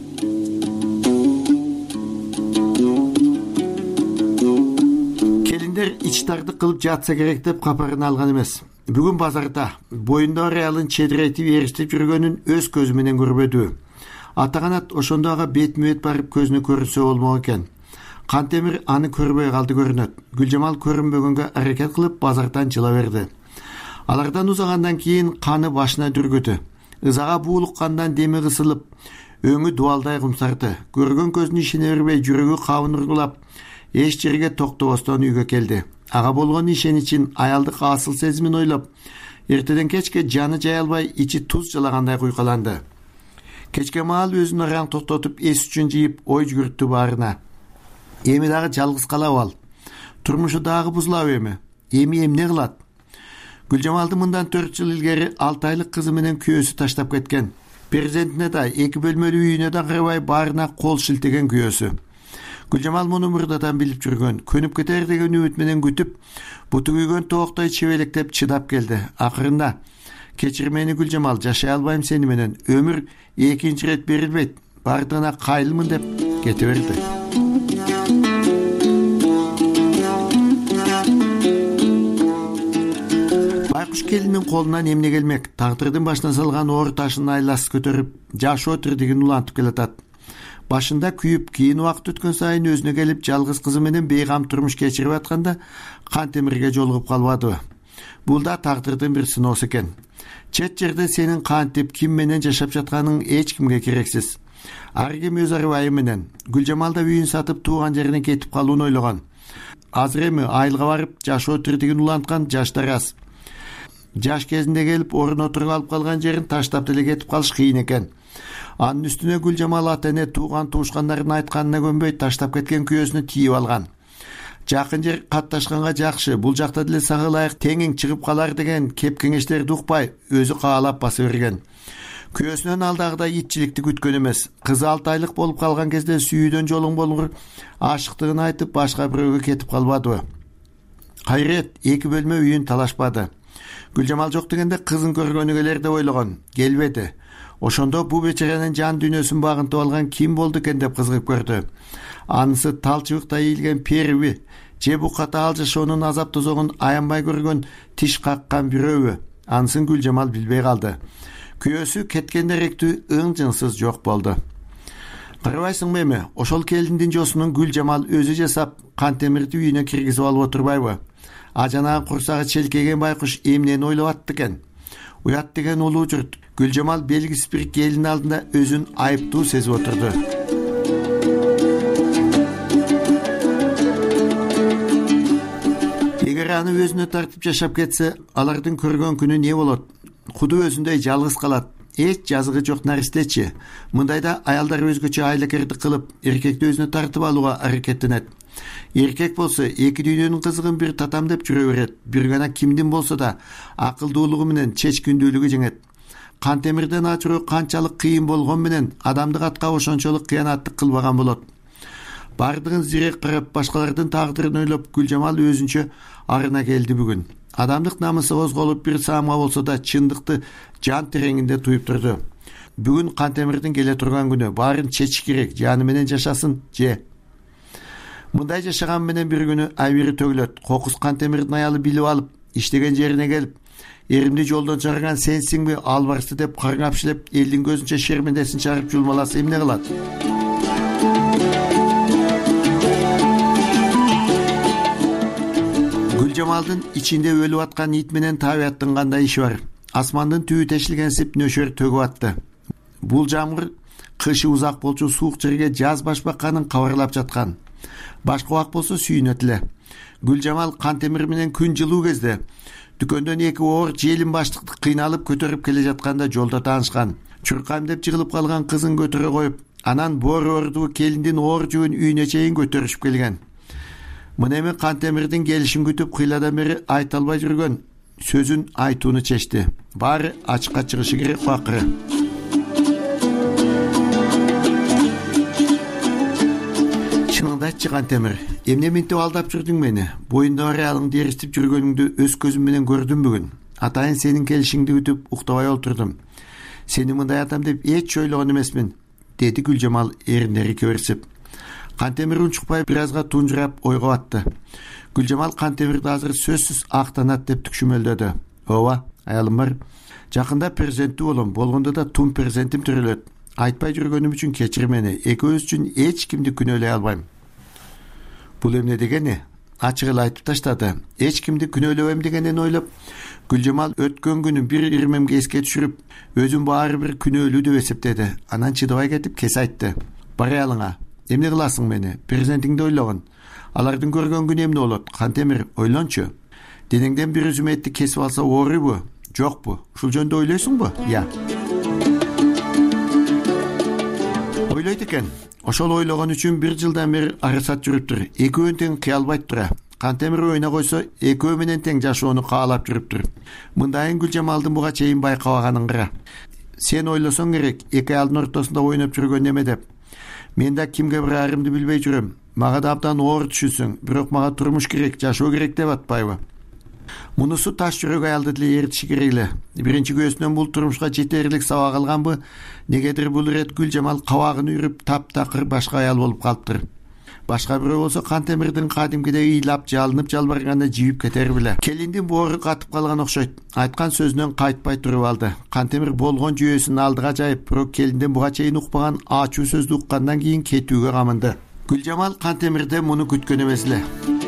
Келиндер ичтарды кылып жатса керек деп капарын алган эмес. Бүгүн базарда боюнда аялын чедиретип эриштип жүргөнүн өз көзү менен көрбөдү. Атаганат ошондо ага бетме-бет барып көзүнө көрүнсө болмок экен. Кантемир аны көрбөй калды көрүнөт. Гүлжамал көрүнбөгөнгө аракет кылып базардан жыла берди. Алардан узагандан кийин каны башына дүргүдү. Ызага буулуккандан деми кысылып, өңү дуалдай кумсарды. Көргөн көзүнө ишене бербей, жүрөгү кабын ургулап, эч жерге токтобостон үйгө келди. Ага болгон ишеничин, аялдык асыл сезимин ойлоп, эртеден кечке жаны жай албай, ичи туз жалагандай куйкаланды. Кечке маал өзүн араң токтотуп, эс үчүн жыйып, ой жүгүрттү баарына. Эми дагы жалгыз калабы ал? Турмушу дагы бузулабы эми? Эми эмне кылат? Гүлжамалды мындан 4 жыл илгери 6 айлык кызы менен күйөөсү таштап кеткен. Перзентине да, 2 бөлмөлүү үйүнө да карабай баарына кол шилтеген күйөөсү. Гүлжамал муну мурдадан билип жүргөн. Көнүп кетер деген үмүт менен күтүп, буту күйгөн тооктой чебелектеп чыдап келди. Акырында кечир мени Гүлжамал, жашай албайм сени менен. Өмүр экинчи ирет берилбейт. Бардыгына кайылмын деп кете берди. Байкуш келинин колунан эмне келмек? Тагдырдын башына салган оор ташын айласы көтөрүп, жашоо тирдигин улантып келатат. Башында күйүп, кийин убакыт өткөн сайын өзүнө келип, жалгыз кызы менен бейгам турмуш кечирип атканда Кантемирге жолугуп калбадыбы? Бул да тагдырдын бир сыноосу экен. Чет жерде сенин кантип, ким менен жашап жатканың эч кимге керексиз. Ар ким өз арыбайы менен. Гүлжамал да үйүн сатып, тууган жерине кетип калууну ойлогон. Азыр эми айылга барып, жашоо тирдигин уланткан жаштар аз. Жаш кезинде келип, орун отуруп алып калган жерин таштап деле кетип калыш кыйын экен. Анын үстүнө Гүлжамал ата-эне тууган туушкандарын айтканына көнбөй таштап кеткен күйөөсүнү тийип алган. Жакын жер катташканга жакшы, бул жакта деле сага ылайык теңиң чыгып калар деген кеп кеңештерди укпай, өзү каалап баса берген. Күйөөсүнөн алдагыдай итчиликти күткөн эмес. Кызы 6 айлык болуп калган кезде сүйүүдөн жолуң болгур ашыктыгын айтып башка бирөөгө кетип калбадыбы? Кайрет 2 бөлмө үйүн талашпады. Гүлжамал жок дегенде кызын көргөнү келер деп ойлогон. Келбеди. Ошондо бу бечаранын жан дүйнөсүн багынтып алган ким болду экен деп кызыгып көрдү. Анысы талчыбыктай ийилген перби, же бу катаал жашоонун азап тозогун аянбай көргөн тиш каккан бирөөбү? Анысын Гүлжамал билбей калды. Күйөөсү кеткенде ректүү ың-жыңсыз жок болду. Карабайсыңбы эми? Ошол келиндин жосунун Гүлжамал өзү жасап, Кантемирди үйүнө киргизип алып отурбайбы? А жанагы курсагы челкеген байкуш эмнени ойлоп атты экен? Уят деген улуу журт. Гүлжамал белгисиз бир келин алдында өзүн айыптуу сезип отурду. Эгер аны өзүнө тартып жашап кетсе, алардын көргөн күнү эмне болот? Куду өзүндөй жалгыз калат. Эч жазыгы жок наристечи. Мындайда аялдар өзгөчө айлакердик кылып, эркекти өзүнө тартып алууга аракеттенет. Эркек болсо эки дүйнөнүн кызыгын бир татам деп жүрө берет. Бир гана кимдин болсо да акылдуулугу менен чечкиндүүлүгү жеңет. Кантемирден ачыруу канчалык кыйын болгон менен адамдык атка ошончолук кыянаттык кылбаган болот. Бардыгын зирек карап, башкалардын тагдырын ойлоп, Гүлжамал өзүнчө арына келди бүгүн. Адамдык намысы козголуп бир саамга болсо да чындыкты жан тереңинде туюп турду. Бүгүн Кантемирдин келе турган күнү, баарын чечиш керек, жаны менен жашасын же. Мындай жашаган менен бир күнү айбири төгүлөт. Кокус Кантемирдин аялы билип алып, иштеген жерине келип, эримди жолдон чыгарган сенсиңби, албарсы деп каргапшылеп, элдин көзүнчө шермендесин чыгарып жулмаласа эмне кылат? Гүлжамалдын ичинде өлүп аткан ит менен табияттын кандай иши бар? Асмандын түбү тешилгенсип нөшөр төгүп атты. Бул жамгыр кышы узак болчу суук жерге жаз башбакканын кабарлап жаткан. Башка убак болсо сүйүнөт эле. Гүлжамал Кантемир менен күн жылуу кезде дүкөндөн эки оор желин баштыкты кыйналып көтөрүп келе жатканда жолдо таанышкан. Чуркайм деп жыгылып калган кызын көтөрө коюп, анан боору ордуу келиндин оор жүгүн үйүнө чейин көтөрүшүп келген. Мына эми Кантемирдин келишин күтүп кыйладан бери айта албай жүргөн сөзүн айтууну чечти. Баары ачыкка чыгышы керек акыры. Чыныңды айтчы Кантемир, эмне минтип алдап жүрдүң мени? Боюндагы аялыңды эристип жүргөнүңдү өз көзүм менен көрдүм бүгүн. Атайын сенин келишиңди күтүп уктабай олтурдум. Сени мындай атам деп эч ойлогон эмесмин, деди Гүлжамал эриндери кеберсип. Кантемир унчукпай бир азга тунжурап ойго батты. Гүлжамал Кантемирди азыр сөзсүз актанат деп түкшүмөлдөдү. Ооба, аялым бар. Жакында перзенттүү болом, болгондо да тун перзентим төрөлөт. Айтпай жүргөнүм үчүн кечир мени. Экөөбүз үчүн эч кимди күнөөлөй албайм. Бул эмне дегени? Ачык эле айтып таштады. Эч кимди күнөөлөбөйм дегенин ойлоп, Гүлжамал өткөн күнү бир ирмемге эске түшүрүп, өзүн баары бир күнөөлүү деп эсептеди. Анан чыдабай кетип кес айтты. Бар аялыңа, эмне кыласың мени? Перзентиңди ойлогон. Алардын көргөн күнү эмне болот? Кантемир, ойлончу. Денеңден бир үзүм этти кесип алса ооруйбу? Жокпу? Ушул жөнүндө ойлойсуңбу? Я. Ойлойт экен. Ошол ойлогон үчүн бир жылдан бери арасат жүрүптүр. Экөөнүн тең кыялбайт тура. Кантемир ойна койсо, экөө менен тең жашоону каалап жүрүптүр. Мындайын Гүлжамалдын буга чейин байкабаганын кыра. Сен ойлосоң керек, эки аялдын ортосунда ойноп жүргөн неме деп. Мен да кимге барарымды билбей жүрөм. Мага да абдан оор түшүнсүң, бирок мага турмуш керек, жашоо керек деп атпайбы? Мунусу таш жүрөк аялды деле эритиши керек эле. Биринчи көзүнөн бул турмушка жетерлик сабак алганбы? Негедир бул ирет Гүлжамал кабагын үйрүп таптакыр башка аял болуп калыптыр. Башка бирөө болсо Кантемирдин кадимкидей ыйлап жалынып жалбарганда жибип кетер беле. Келиндин боору катып калган окшойт. Айткан сөзүнөн кайтпай туруп алды. Кантемир болгон жүйөсүн алдыга жайып, бирок келиндин буга чейин укпаган ачуу сөздү уккандан кийин кетүүгө камынды. Гүлжамал Кантемирден муну күткөн эмес эле.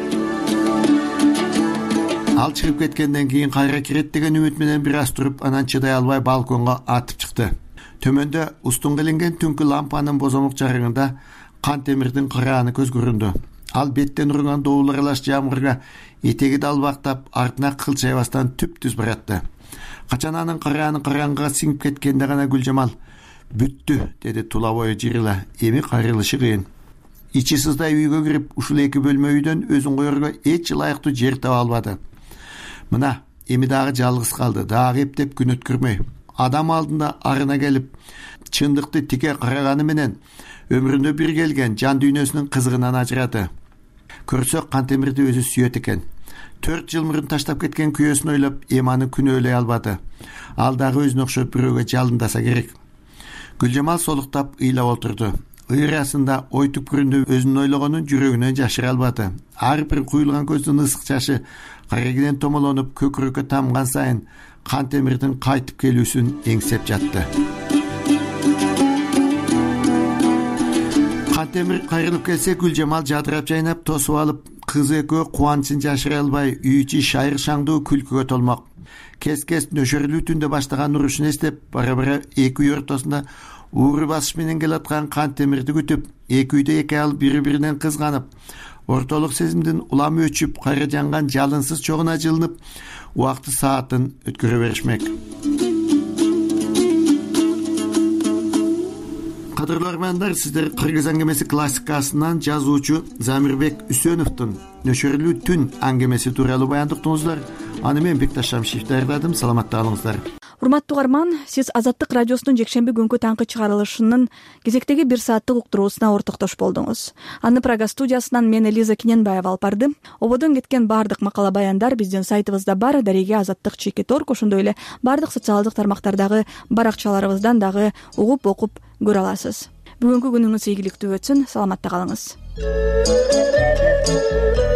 Ал чыгып кеткенден кийин кайра кирет деген үмүт менен бир аз туруп, анан чыдай албай балконго атып чыкты. Төмөндө устун киленген түнкү лампанын бозомок жарыгында Кантемирдин карааны көз көрүндү. Ал беттен урган доолор аралаш жамгырга этеги далбактап, артына кылчайбастан түп-түз баратты. Качан анын карааны караңгыга сиңип кеткенде гана Гүлжамал бүттү, деди тула бою жырыла. Эми кайрылышы кыйын. Ичи сыздай үйгө кирип, ушул эки бөлмө үйдөн өзүн коерго эч ылайыктуу жер таба албады. Мына, эми дагы жалгыз калды, дагы эптеп күн өткөрмөй. Адам алдында арына келип, чындыкты тике караганы менен өмүрүндө бир келген жан дүйнөсүнүн кызыгынан ажырады. Көрсө Кантемирди өзү сүйөт экен. 4 жыл мурун таштап кеткен күйөөсүн ойлоп, эми аны күнөөлөй албады. Ал дагы өзүнө окшоп бирөөгө жалындаса керек. Гүлжамал солуктап ыйлап отурду. Ыйрасында ой түпкүрүндө өзүнүн ойлогонун жүрөгүнөн жашыра албады. Ар бир куйулган көздүн ысык жашы карегинен томолонуп көкүрөккө тамган сайын Кантемирдин кайтып келүүсүн эңсеп жатты. Кантемир кайрылып келсе, Гүлжамал жадырап жайнап тосуп алып, кызы экөө кубанычын жашыра албай, үй ичи шайыр шаңдуу күлкүгө толмок. Кес-кес нөшөрлүү түндө баштаган урушун эстеп, бара-бара эки үй ортосунда ууру басыш менен келаткан Кантемирди күтүп, эки үйдө эки аял бири-биринен кызганып, ортолук сезимдин уламы өчүп кайра жанган жалынсыз чогуна жылынып убакты саатын өткөрө беришмек. Кадырлуу армандар, сиздер Кыргыз аңгемеси классикасынан жазуучу Замирбек Үсөновдун Нөшөрлүү түн аңгемеси тууралуу баяндыктыңыздар. Аны мен Бекташ Шамшиев даярдадым. Саламатта калыңыздар. Урматтуу угарман, сиз Азаттык радиосунун жекшемби күнгү таңкы чыгарылышынын кезектеги 1 сааттык уктуруусуна ортоктош болдуңуз. Аны Прага студиясынан мен Элиза Киненбаева алып бардым. Ободон кеткен бардык макала баяндар биздин сайтыбызда бар, дареге azattik.org, ошондой эле бардык социалдык тармактардагы баракчаларыбыздан дагы угуп окуп көрө аласыз. Бүгүнкү күнүңүз ийгиликтүү өтсүн. Саламатта калыңыз.